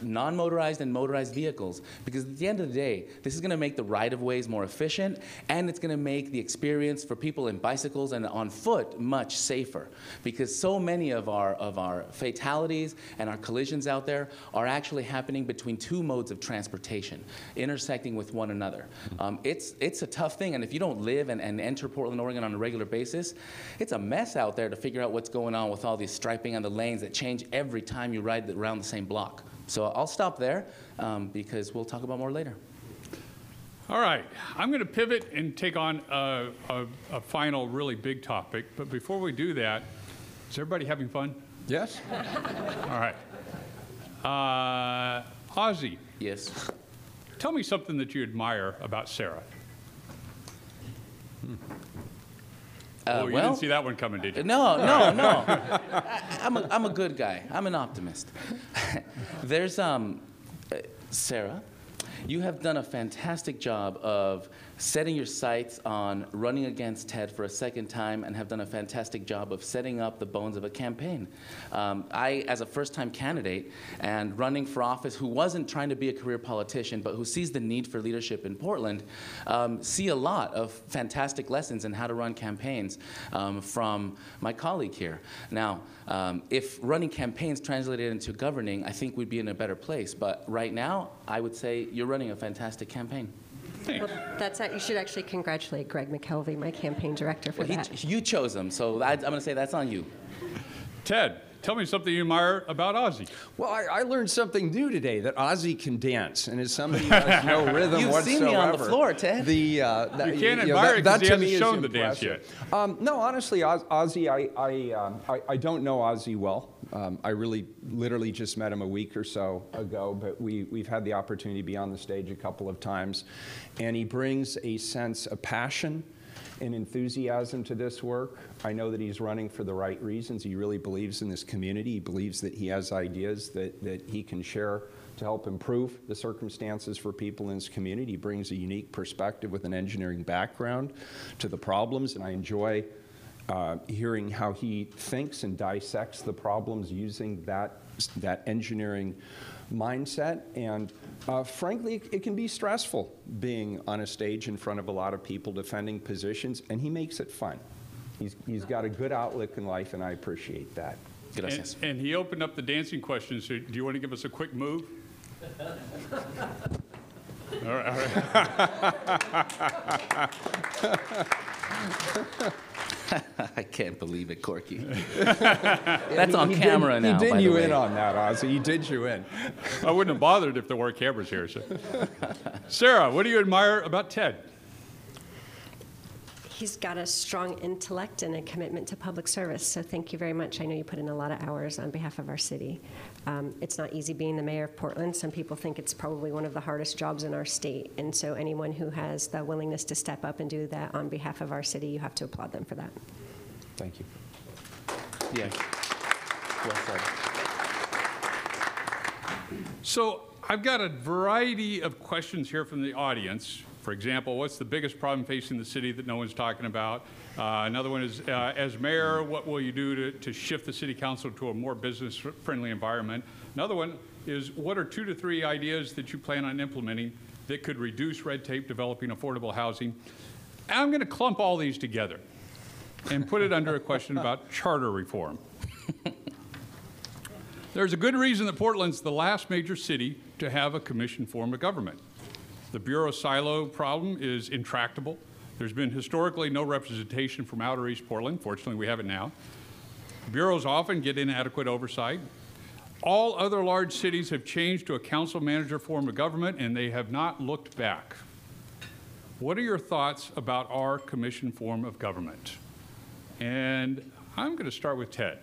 non-motorized and motorized vehicles, because at the end of the day, this is going to make the right-of-ways more efficient, and it's going to make the experience for people in bicycles and on foot much safer, because so many of our of our fatalities and our collisions out there are actually happening between two modes of transportation, intersecting with one another. Um, it's it's a tough thing, and if you don't live and, and enter Portland, Oregon on a regular basis, it's a mess out there to figure out what's going on with all these striping on the lanes that change every time you ride around the same block. So I'll stop there um, because we'll talk about more later. All right, I'm going to pivot and take on a, a, a final really big topic. But before we do that, is everybody having fun? Yes? All right. Uh, Ozzie, Yes. tell me something that you admire about Sarah. Uh, oh, you well, didn't see that one coming, did you? No, no, no. I, I'm, a, I'm a good guy. I'm an optimist. There's, um, uh, Sarah, you have done a fantastic job of setting your sights on running against Ted for a second time, and have done a fantastic job of setting up the bones of a campaign. Um, I, as a first-time candidate and running for office who wasn't trying to be a career politician, but who sees the need for leadership in Portland, um, see a lot of fantastic lessons in how to run campaigns um, from my colleague here. Now, um, if running campaigns translated into governing, I think we'd be in a better place. But right now, I would say you're running a fantastic campaign. Well, that's, you should actually congratulate Greg McKelvey, my campaign director, for Well, that. he, you chose him, so I, I'm going to say that's on you. Ted, tell me something you admire about Ozzie. Well, I, I learned something new today, that Ozzie can dance, and as somebody who has no rhythm You've whatsoever. seen me on the floor, Ted. The, uh, that, You can't know, admire that, it 'cause that he to hasn't me is shown the dance impressive. Um, no, honestly, Oz, Ozzie, I, I, um, I, I don't know Ozzie well. Um, I really, literally just met him a week or so ago, but we, we've had the opportunity to be on the stage a couple of times, and he brings a sense of passion and enthusiasm to this work. I know that he's running for the right reasons. He really believes in this community. He believes that he has ideas that, that he can share to help improve the circumstances for people in this community. He brings a unique perspective with an engineering background to the problems, and I enjoy uh, hearing how he thinks and dissects the problems using that, that engineering mindset. And uh, frankly, it can be stressful being on a stage in front of a lot of people defending positions, and he makes it fun. He's, he's got a good outlook in life, and I appreciate that. Gracias. And, and he opened up the dancing questions. So do you want to give us a quick move? All right. All right. I can't believe it, Corky. That's on He camera did, now, He did by the you way. in on that, Ozzie. He did you in. I wouldn't have bothered if there weren't cameras here. So. Sarah, what do you admire about Ted? He's got a strong intellect and a commitment to public service, so thank you very much. I know you put in a lot of hours on behalf of our city. Um, it's not easy being the mayor of Portland. Some people think it's probably one of the hardest jobs in our state, and so anyone who has the willingness to step up and do that on behalf of our city, you have to applaud them for that. Thank you. Yes. Well said. So I've got a variety of questions here from the audience. For example, what's the biggest problem facing the city that no one's talking about? Uh, another one is, uh, as mayor, what will you do to, to shift the city council to a more business-friendly environment? Another one is, what are two to three ideas that you plan on implementing that could reduce red tape developing affordable housing? And I'm going to clump all these together and put it under a question about charter reform. There's a good reason that Portland's the last major city to have a commission form of government. The bureau silo problem is intractable. There's been historically no representation from outer East Portland. Fortunately, we have it now. Bureaus often get inadequate oversight. All other large cities have changed to a council manager form of government, and they have not looked back. What are your thoughts about our commission form of government? And I'm going to start with Ted.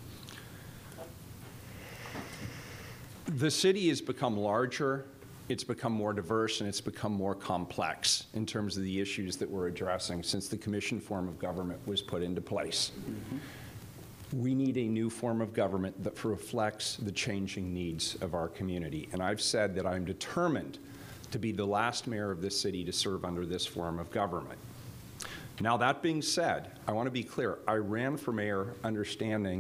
The city has become larger, it's become more diverse, and it's become more complex in terms of the issues that we're addressing since the commission form of government was put into place. Mm-hmm. We need a new form of government that reflects the changing needs of our community. And I've said that I'm determined to be the last mayor of this city to serve under this form of government. Now, that being said, I want to be clear. I ran for mayor understanding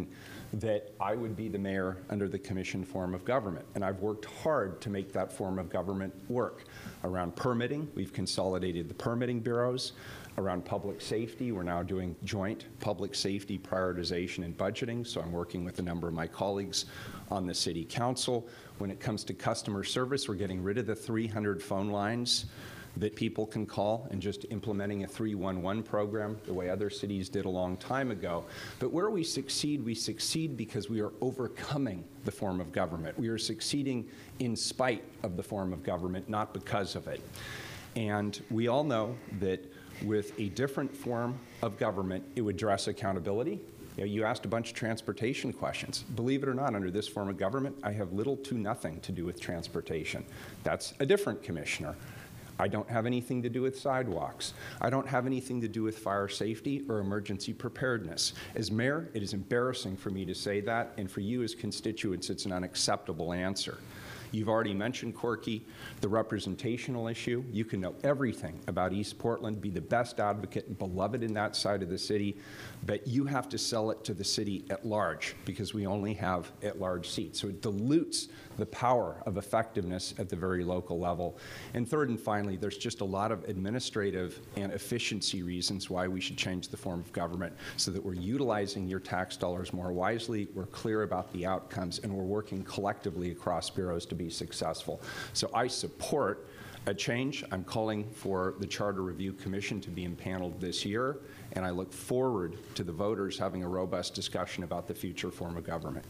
that I would be the mayor under the commission form of government. And I've worked hard to make that form of government work. Around permitting, we've consolidated the permitting bureaus. Around public safety, we're now doing joint public safety prioritization and budgeting, so I'm working with a number of my colleagues on the city council. When it comes to customer service, we're getting rid of the three hundred phone lines that people can call and just implementing a three one one program the way other cities did a long time ago. But where we succeed, we succeed because we are overcoming the form of government. We are succeeding in spite of the form of government, not because of it. And we all know that with a different form of government, it would address accountability. You know, you asked a bunch of transportation questions. Believe it or not, under this form of government, I have little to nothing to do with transportation. That's a different commissioner. I don't have anything to do with sidewalks. I don't have anything to do with fire safety or emergency preparedness. As mayor, it is embarrassing for me to say that, and for you as constituents, it's an unacceptable answer. You've already mentioned, Corky, the representational issue. You can know everything about East Portland, be the best advocate and beloved in that side of the city, but you have to sell it to the city at large because we only have at-large seats. So it dilutes the power of effectiveness at the very local level. And third and finally, there's just a lot of administrative and efficiency reasons why we should change the form of government so that we're utilizing your tax dollars more wisely, we're clear about the outcomes, and we're working collectively across bureaus to be successful. So I support a change. I'm calling for the Charter Review Commission to be impaneled this year, and I look forward to the voters having a robust discussion about the future form of government.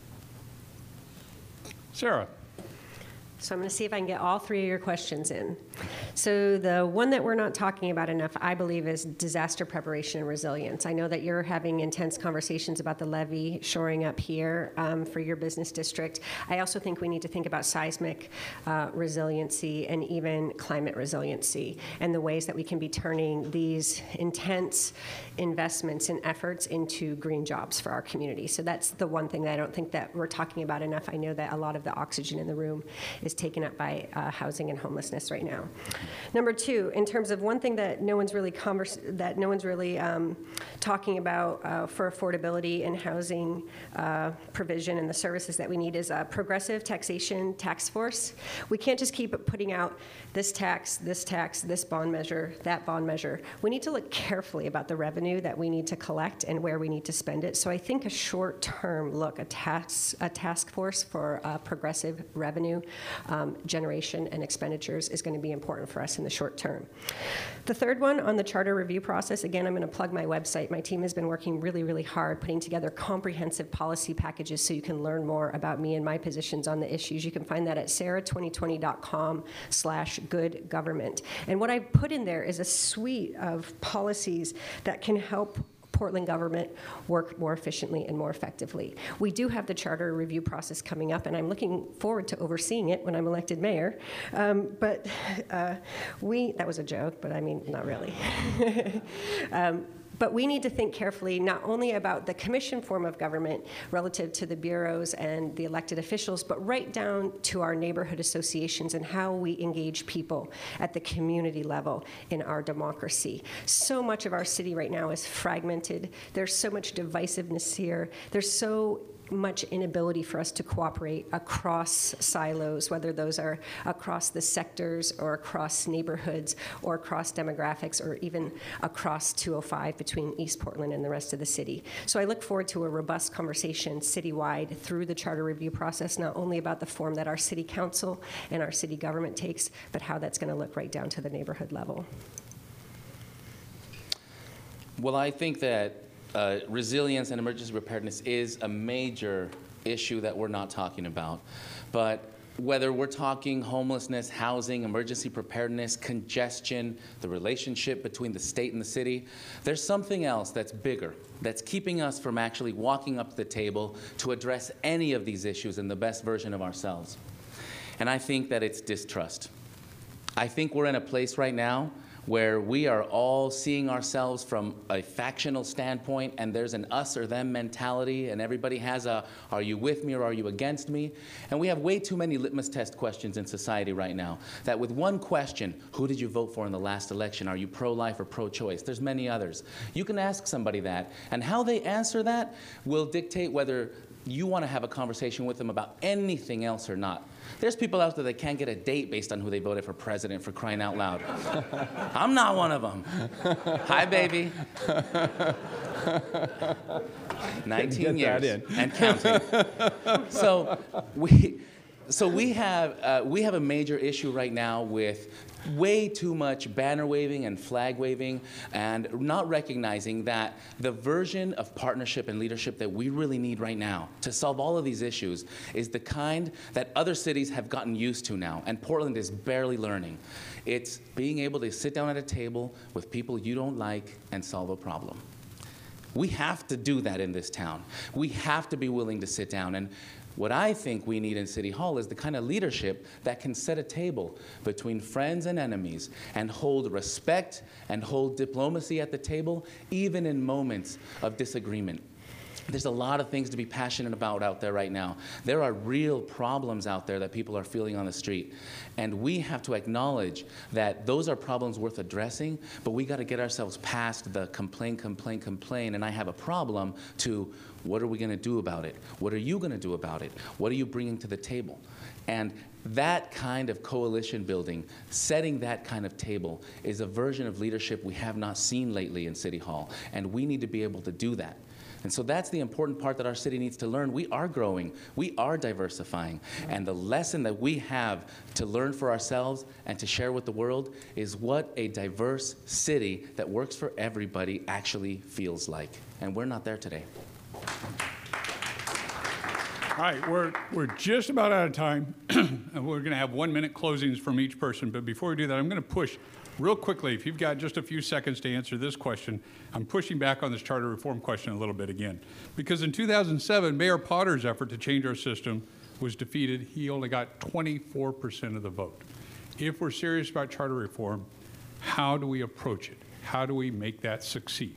Sarah. So I'm going to see if I can get all three of your questions in. So the one that we're not talking about enough, I believe, is disaster preparation and resilience. I know that you're having intense conversations about the levee shoring up here um, for your business district. I also think we need to think about seismic uh, resiliency and even climate resiliency and the ways that we can be turning these intense investments and efforts into green jobs for our community. So that's the one thing that I don't think that we're talking about enough. I know that a lot of the oxygen in the room is taken up by uh, housing and homelessness right now. Number two, in terms of one thing that no one's really converse, that no one's really um, talking about uh, for affordability and housing uh, provision and the services that we need is a progressive taxation task force. We can't just keep putting out this tax, this tax, this bond measure, that bond measure. We need to look carefully about the revenue that we need to collect and where we need to spend it. So I think a short-term look, a task, a task force for uh, progressive revenue Um, generation and expenditures is going to be important for us in the short term. The third one on the charter review process, again, I'm going to plug my website. My team has been working really, really hard putting together comprehensive policy packages so you can learn more about me and my positions on the issues. You can find that at sarah twenty twenty dot com slash good government. And what I put in there is a suite of policies that can help Portland government work more efficiently and more effectively. We do have the charter review process coming up, and I'm looking forward to overseeing it when I'm elected mayor. Um, but uh, we, that was a joke, but I mean, not really. um, But we need to think carefully not only about the commission form of government relative to the bureaus and the elected officials, but right down to our neighborhood associations and how we engage people at the community level in our democracy. So much of our city right now is fragmented. There's so much divisiveness here. There's so much inability for us to cooperate across silos, whether those are across the sectors or across neighborhoods or across demographics or even across two oh five between East Portland and the rest of the city. So I look forward to a robust conversation citywide through the charter review process, not only about the form that our city council and our city government takes, but how that's going to look right down to the neighborhood level. Well, I think that Uh, resilience and emergency preparedness is a major issue that we're not talking about. But whether we're talking homelessness, housing, emergency preparedness, congestion, the relationship between the state and the city, there's something else that's bigger, that's keeping us from actually walking up to the table to address any of these issues in the best version of ourselves. And I think that it's distrust. I think we're in a place right now where we are all seeing ourselves from a factional standpoint, and there's an us or them mentality, and everybody has a, are you with me or are you against me? And we have way too many litmus test questions in society right now, that with one question, who did you vote for in the last election? Are you pro-life or pro-choice? There's many others. You can ask somebody that, and how they answer that will dictate whether you want to have a conversation with them about anything else or not. There's people out there that can't get a date based on who they voted for president, for crying out loud. I'm not one of them. Hi, baby. nineteen Get that years in. and counting. So we, so we have uh, we have a major issue right now with way too much banner waving and flag waving, and not recognizing that the version of partnership and leadership that we really need right now to solve all of these issues is the kind that other cities have gotten used to now, and Portland is barely learning. It's being able to sit down at a table with people you don't like and solve a problem. We have to do that in this town. We have to be willing to sit down. And what I think we need in City Hall is the kind of leadership that can set a table between friends and enemies and hold respect and hold diplomacy at the table, even in moments of disagreement. There's a lot of things to be passionate about out there right now. There are real problems out there that people are feeling on the street. And we have to acknowledge that those are problems worth addressing, but we got to get ourselves past the complain, complain, complain, and I have a problem, to what are we going to do about it? What are you going to do about it? What are you bringing to the table? And that kind of coalition building, setting that kind of table, is a version of leadership we have not seen lately in City Hall, and we need to be able to do that. And so that's the important part that our city needs to learn. We are growing. We are diversifying. And the lesson that we have to learn for ourselves and to share with the world is what a diverse city that works for everybody actually feels like. And we're not there today. All right, we're, we're just about out of time, and we're going to have one-minute closings from each person. But before we do that, I'm going to push real quickly. If you've got just a few seconds to answer this question, I'm pushing back on this charter reform question a little bit again. Because in two thousand seven, Mayor Potter's effort to change our system was defeated. He only got twenty-four percent of the vote. If we're serious about charter reform, how do we approach it? How do we make that succeed?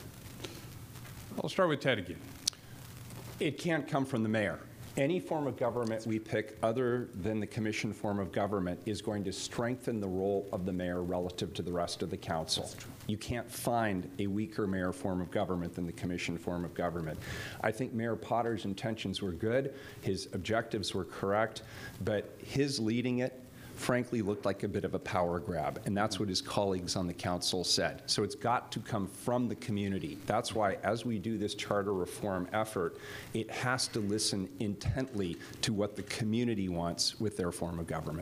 I'll start with Ted again. It can't come from the mayor. Any form of government we pick other than the commission form of government is going to strengthen the role of the mayor relative to the rest of the council. You can't find a weaker mayor form of government than the commission form of government. I think Mayor Potter's intentions were good. His objectives were correct, but his leading it frankly looked like a bit of a power grab, and that's what his colleagues on the council said. So it's got to come from the community. That's why as we do this charter reform effort, it has to listen intently to what the community wants with their form of government.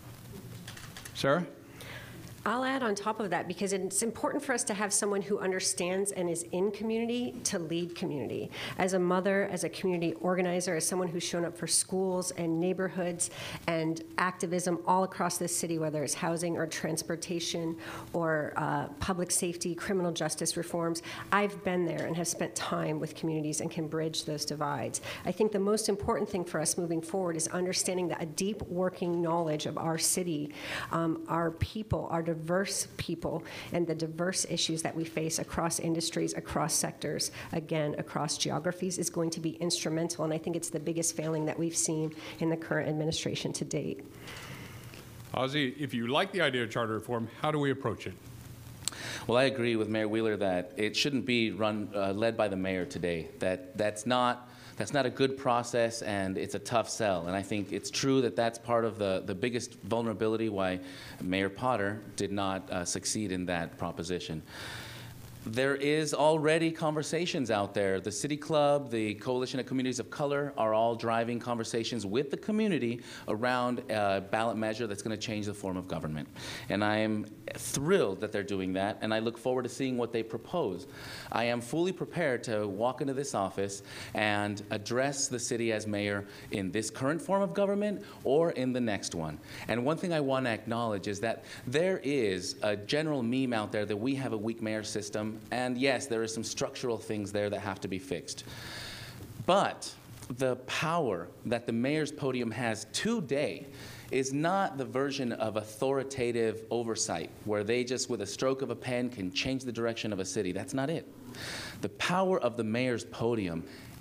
Sarah? I'll add on top of that, because it's important for us to have someone who understands and is in community to lead community. As a mother, as a community organizer, as someone who's shown up for schools and neighborhoods and activism all across this city, whether it's housing or transportation or uh, public safety, criminal justice reforms, I've been there and have spent time with communities and can bridge those divides. I think the most important thing for us moving forward is understanding that a deep working knowledge of our city, um, our people, our diverse people, and the diverse issues that we face across industries, across sectors, again, across geographies, is going to be instrumental. And I think it's the biggest failing that we've seen in the current administration to date. Ozzie, if you like the idea of charter reform, how do we approach it? Well, I agree with Mayor Wheeler that it shouldn't be run, uh, led by the mayor today. That that's not That's not a good process, and it's a tough sell. And I think it's true that that's part of the, the biggest vulnerability why Mayor Potter did not uh, succeed in that proposition. There is already conversations out there. The City Club, the Coalition of Communities of Color are all driving conversations with the community around a ballot measure that's going to change the form of government. And I am thrilled that they're doing that, and I look forward to seeing what they propose. I am fully prepared to walk into this office and address the city as mayor in this current form of government or in the next one. And one thing I want to acknowledge is that there is a general meme out there that we have a weak mayor system. And yes, there are some structural things there that have to be fixed. But the power that the mayor's podium has today is not the version of authoritative oversight where they just, with a stroke of a pen, can change the direction of a city. That's not it. The power of the mayor's podium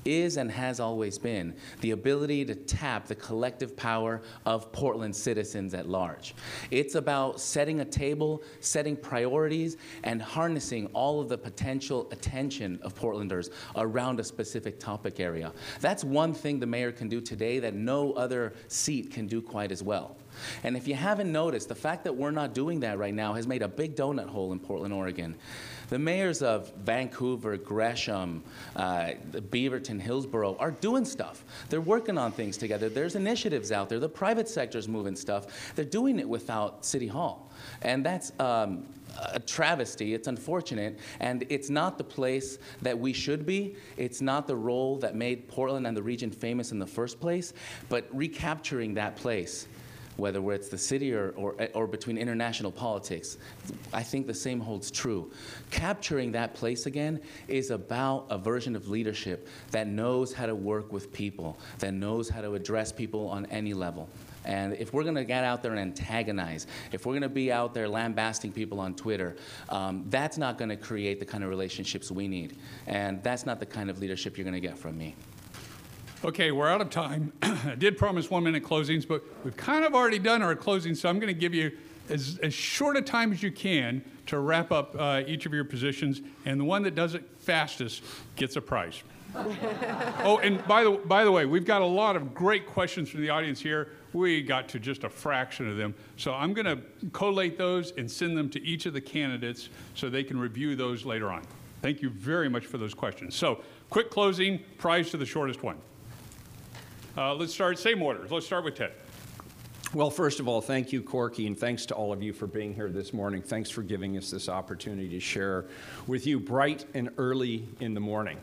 is and has always been the ability to tap the collective power of Portland citizens at large. It's about setting a table, setting priorities, and harnessing all of the potential attention of Portlanders around a specific topic area. That's one thing the mayor can do today that no other seat can do quite as well. And if you haven't noticed, the fact that we're not doing that right now has made a big donut hole in Portland, Oregon. The mayors of Vancouver, Gresham, uh, Beaverton, Hillsborough are doing stuff. They're working on things together. There's initiatives out there. The private sector's moving stuff. They're doing it without City Hall. And that's um, a travesty. It's unfortunate. And it's not the place that we should be. It's not the role that made Portland and the region famous in the first place. But recapturing that place, whether it's the city or, or, or between international politics, I think the same holds true. Capturing that place again is about a version of leadership that knows how to work with people, that knows how to address people on any level. And if we're going to get out there and antagonize, if we're going to be out there lambasting people on Twitter, um, that's not going to create the kind of relationships we need. And that's not the kind of leadership you're going to get from me. Okay, we're out of time. I did promise one-minute closings, but we've kind of already done our closings, so I'm going to give you as, as short a time as you can to wrap up uh, each of your positions, and the one that does it fastest gets a prize. Oh, and by the, by the way, we've got a lot of great questions from the audience here. We got to just a fraction of them, so I'm going to collate those and send them to each of the candidates so they can review those later on. Thank you very much for those questions. So, quick closing, prize to the shortest one. Uh, let's start, same order. Let's start with Ted. Well, first of all, thank you, Corky, and thanks to all of you for being here this morning. Thanks for giving us this opportunity to share with you bright and early in the morning.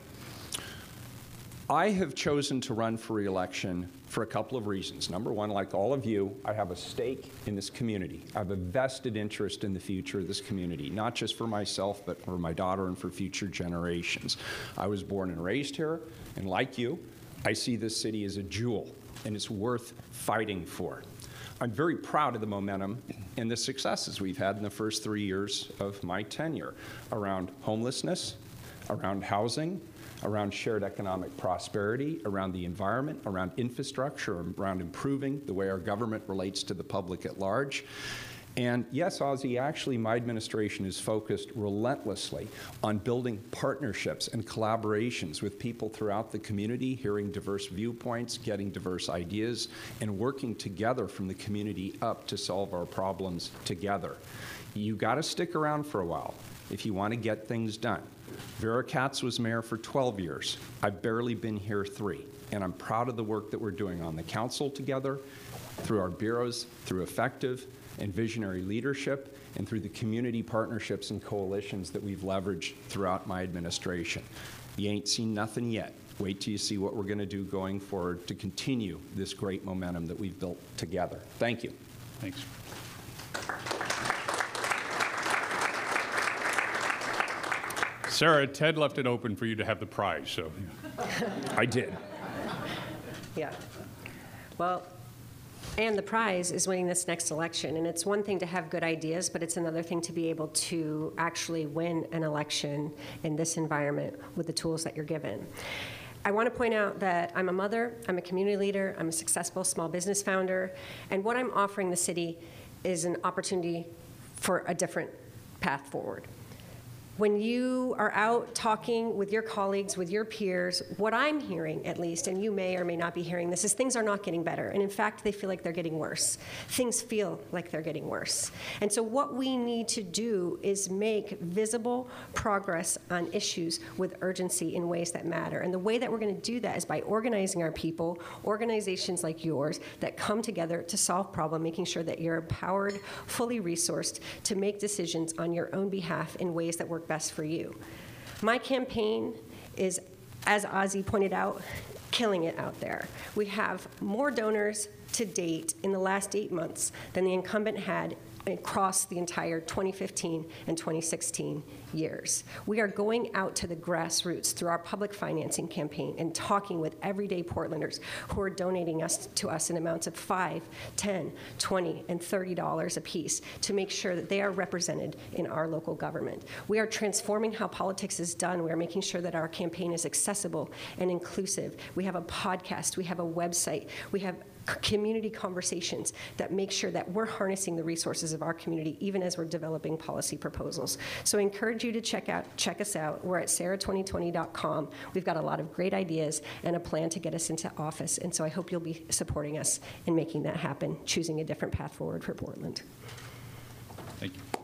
I have chosen to run for re-election for a couple of reasons. Number one, like all of you, I have a stake in this community. I have a vested interest in the future of this community, not just for myself, but for my daughter and for future generations. I was born and raised here, and like you, I see this city as a jewel, and it's worth fighting for. I'm very proud of the momentum and the successes we've had in the first three years of my tenure around homelessness, around housing, around shared economic prosperity, around the environment, around infrastructure, around improving the way our government relates to the public at large. And yes, Ozzy, actually my administration is focused relentlessly on building partnerships and collaborations with people throughout the community, hearing diverse viewpoints, getting diverse ideas, and working together from the community up to solve our problems together. You got to stick around for a while if you want to get things done. Vera Katz was mayor for twelve years. I've barely been here three, and I'm proud of the work that we're doing on the council together, through our bureaus, through effective and visionary leadership, and through the community partnerships and coalitions that we've leveraged throughout my administration. You ain't seen nothing yet. Wait till you see what we're going to do going forward to continue this great momentum that we've built together. Thank you. Thanks. Sarah, Ted left it open for you to have the prize, so. I did. Yeah. Well, and the prize is winning this next election. And it's one thing to have good ideas, but it's another thing to be able to actually win an election in this environment with the tools that you're given. I want to point out that I'm a mother, I'm a community leader, I'm a successful small business founder, and what I'm offering the city is an opportunity for a different path forward. When you are out talking with your colleagues, with your peers, what I'm hearing, at least, and you may or may not be hearing this, is things are not getting better. And in fact, they feel like they're getting worse. Things feel like they're getting worse. And so what we need to do is make visible progress on issues with urgency in ways that matter. And the way that we're going to do that is by organizing our people, organizations like yours that come together to solve problems, making sure that you're empowered, fully resourced to make decisions on your own behalf in ways that work best for you. My campaign is, as Ozzy pointed out, killing it out there. We have more donors to date in the last eight months than the incumbent had across the entire twenty fifteen and twenty sixteen years. We are going out to the grassroots through our public financing campaign and talking with everyday Portlanders who are donating us to us in amounts of five, ten, twenty, and thirty dollars a piece to make sure that they are represented in our local government. We are transforming how politics is done. We are making sure that our campaign is accessible and inclusive. We have a podcast, we have a website, we have community conversations that make sure that we're harnessing the resources of our community even as we're developing policy proposals. So I encourage you to check out, check us out. We're at sarah twenty twenty dot com. We've got a lot of great ideas and a plan to get us into office, and so I hope you'll be supporting us in making that happen, choosing a different path forward for Portland. Thank you.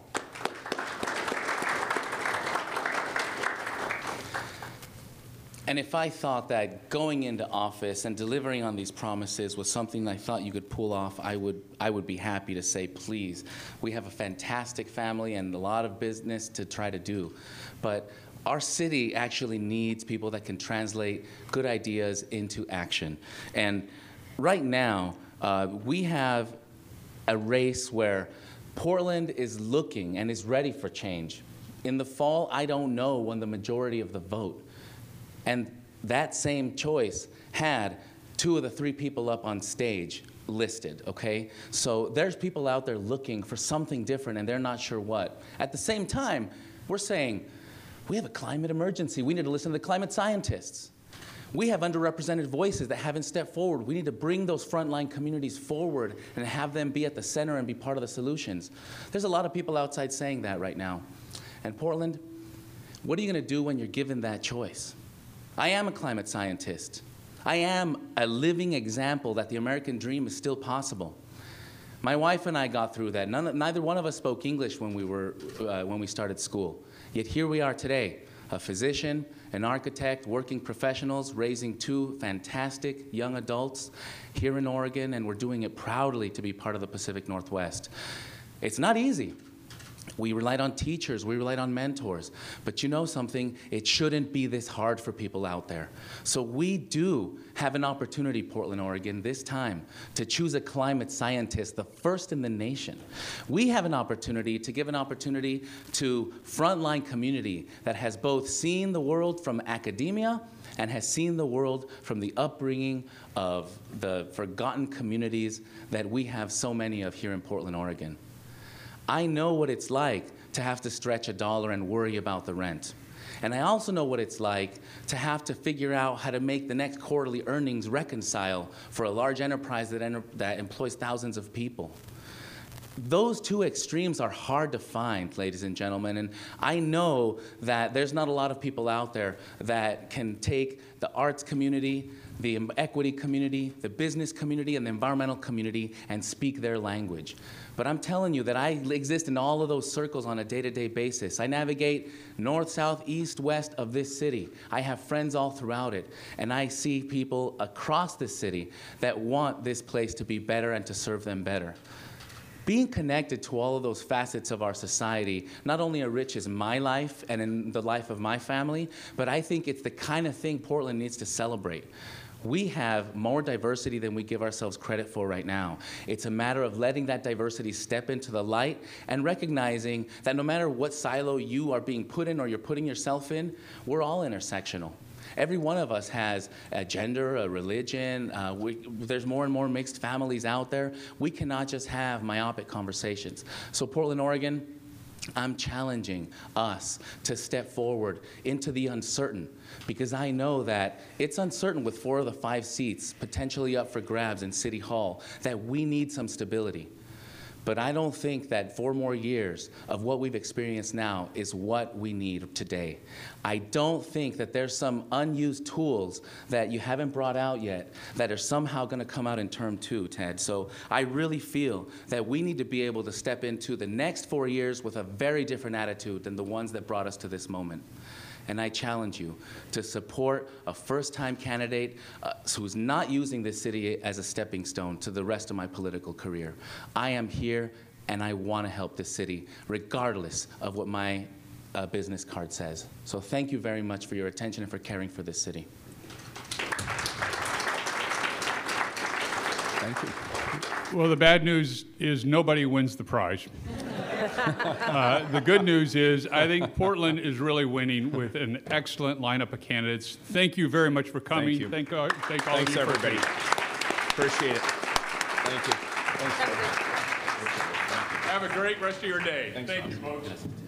And if I thought that going into office and delivering on these promises was something I thought you could pull off, I would, I would be happy to say, please. We have a fantastic family and a lot of business to try to do. But our city actually needs people that can translate good ideas into action. And right now, uh, we have a race where Portland is looking and is ready for change. In the fall, I don't know when the majority of the vote. And that same choice had two of the three people up on stage listed, okay? So there's people out there looking for something different and they're not sure what. At the same time, we're saying, we have a climate emergency. We need to listen to the climate scientists. We have underrepresented voices that haven't stepped forward. We need to bring those frontline communities forward and have them be at the center and be part of the solutions. There's a lot of people outside saying that right now. And Portland, what are you gonna do when you're given that choice? I am a climate scientist. I am a living example that the American dream is still possible. My wife and I got through that. None, neither one of us spoke English when we, were, uh, when we started school. Yet here we are today, a physician, an architect, working professionals, raising two fantastic young adults here in Oregon, and we're doing it proudly to be part of the Pacific Northwest. It's not easy. We relied on teachers, we relied on mentors. But you know something, it shouldn't be this hard for people out there. So we do have an opportunity, Portland, Oregon, this time to choose a climate scientist, the first in the nation. We have an opportunity to give an opportunity to frontline community that has both seen the world from academia and has seen the world from the upbringing of the forgotten communities that we have so many of here in Portland, Oregon. I know what it's like to have to stretch a dollar and worry about the rent. And I also know what it's like to have to figure out how to make the next quarterly earnings reconcile for a large enterprise that, enter that employs thousands of people. Those two extremes are hard to find, ladies and gentlemen, and I know that there's not a lot of people out there that can take the arts community, the equity community, the business community, and the environmental community and speak their language. But I'm telling you that I exist in all of those circles on a day-to-day basis. I navigate north, south, east, west of this city. I have friends all throughout it, and I see people across this city that want this place to be better and to serve them better. Being connected to all of those facets of our society not only enriches my life and in the life of my family, but I think it's the kind of thing Portland needs to celebrate. We have more diversity than we give ourselves credit for right now. It's a matter of letting that diversity step into the light and recognizing that no matter what silo you are being put in or you're putting yourself in, we're all intersectional. Every one of us has a gender, a religion. Uh, we, there's more and more mixed families out there. We cannot just have myopic conversations. So Portland, Oregon, I'm challenging us to step forward into the uncertain, because I know that it's uncertain with four of the five seats potentially up for grabs in City Hall, that we need some stability. But I don't think that four more years of what we've experienced now is what we need today. I don't think that there's some unused tools that you haven't brought out yet that are somehow going to come out in term two, Ted. So I really feel that we need to be able to step into the next four years with a very different attitude than the ones that brought us to this moment. And I challenge you to support a first-time candidate uh, who's not using this city as a stepping stone to the rest of my political career. I am here, and I want to help this city, regardless of what my uh, business card says. So thank you very much for your attention and for caring for this city. Thank you. Well, the bad news is nobody wins the prize. Uh, the good news is I think Portland is really winning with an excellent lineup of candidates. Thank you very much for coming. Thank you. Thank, uh, thank all Thanks, of you for everybody. attending. Appreciate it. Thank you. Have a great rest of your day. Thanks, Thank you, folks.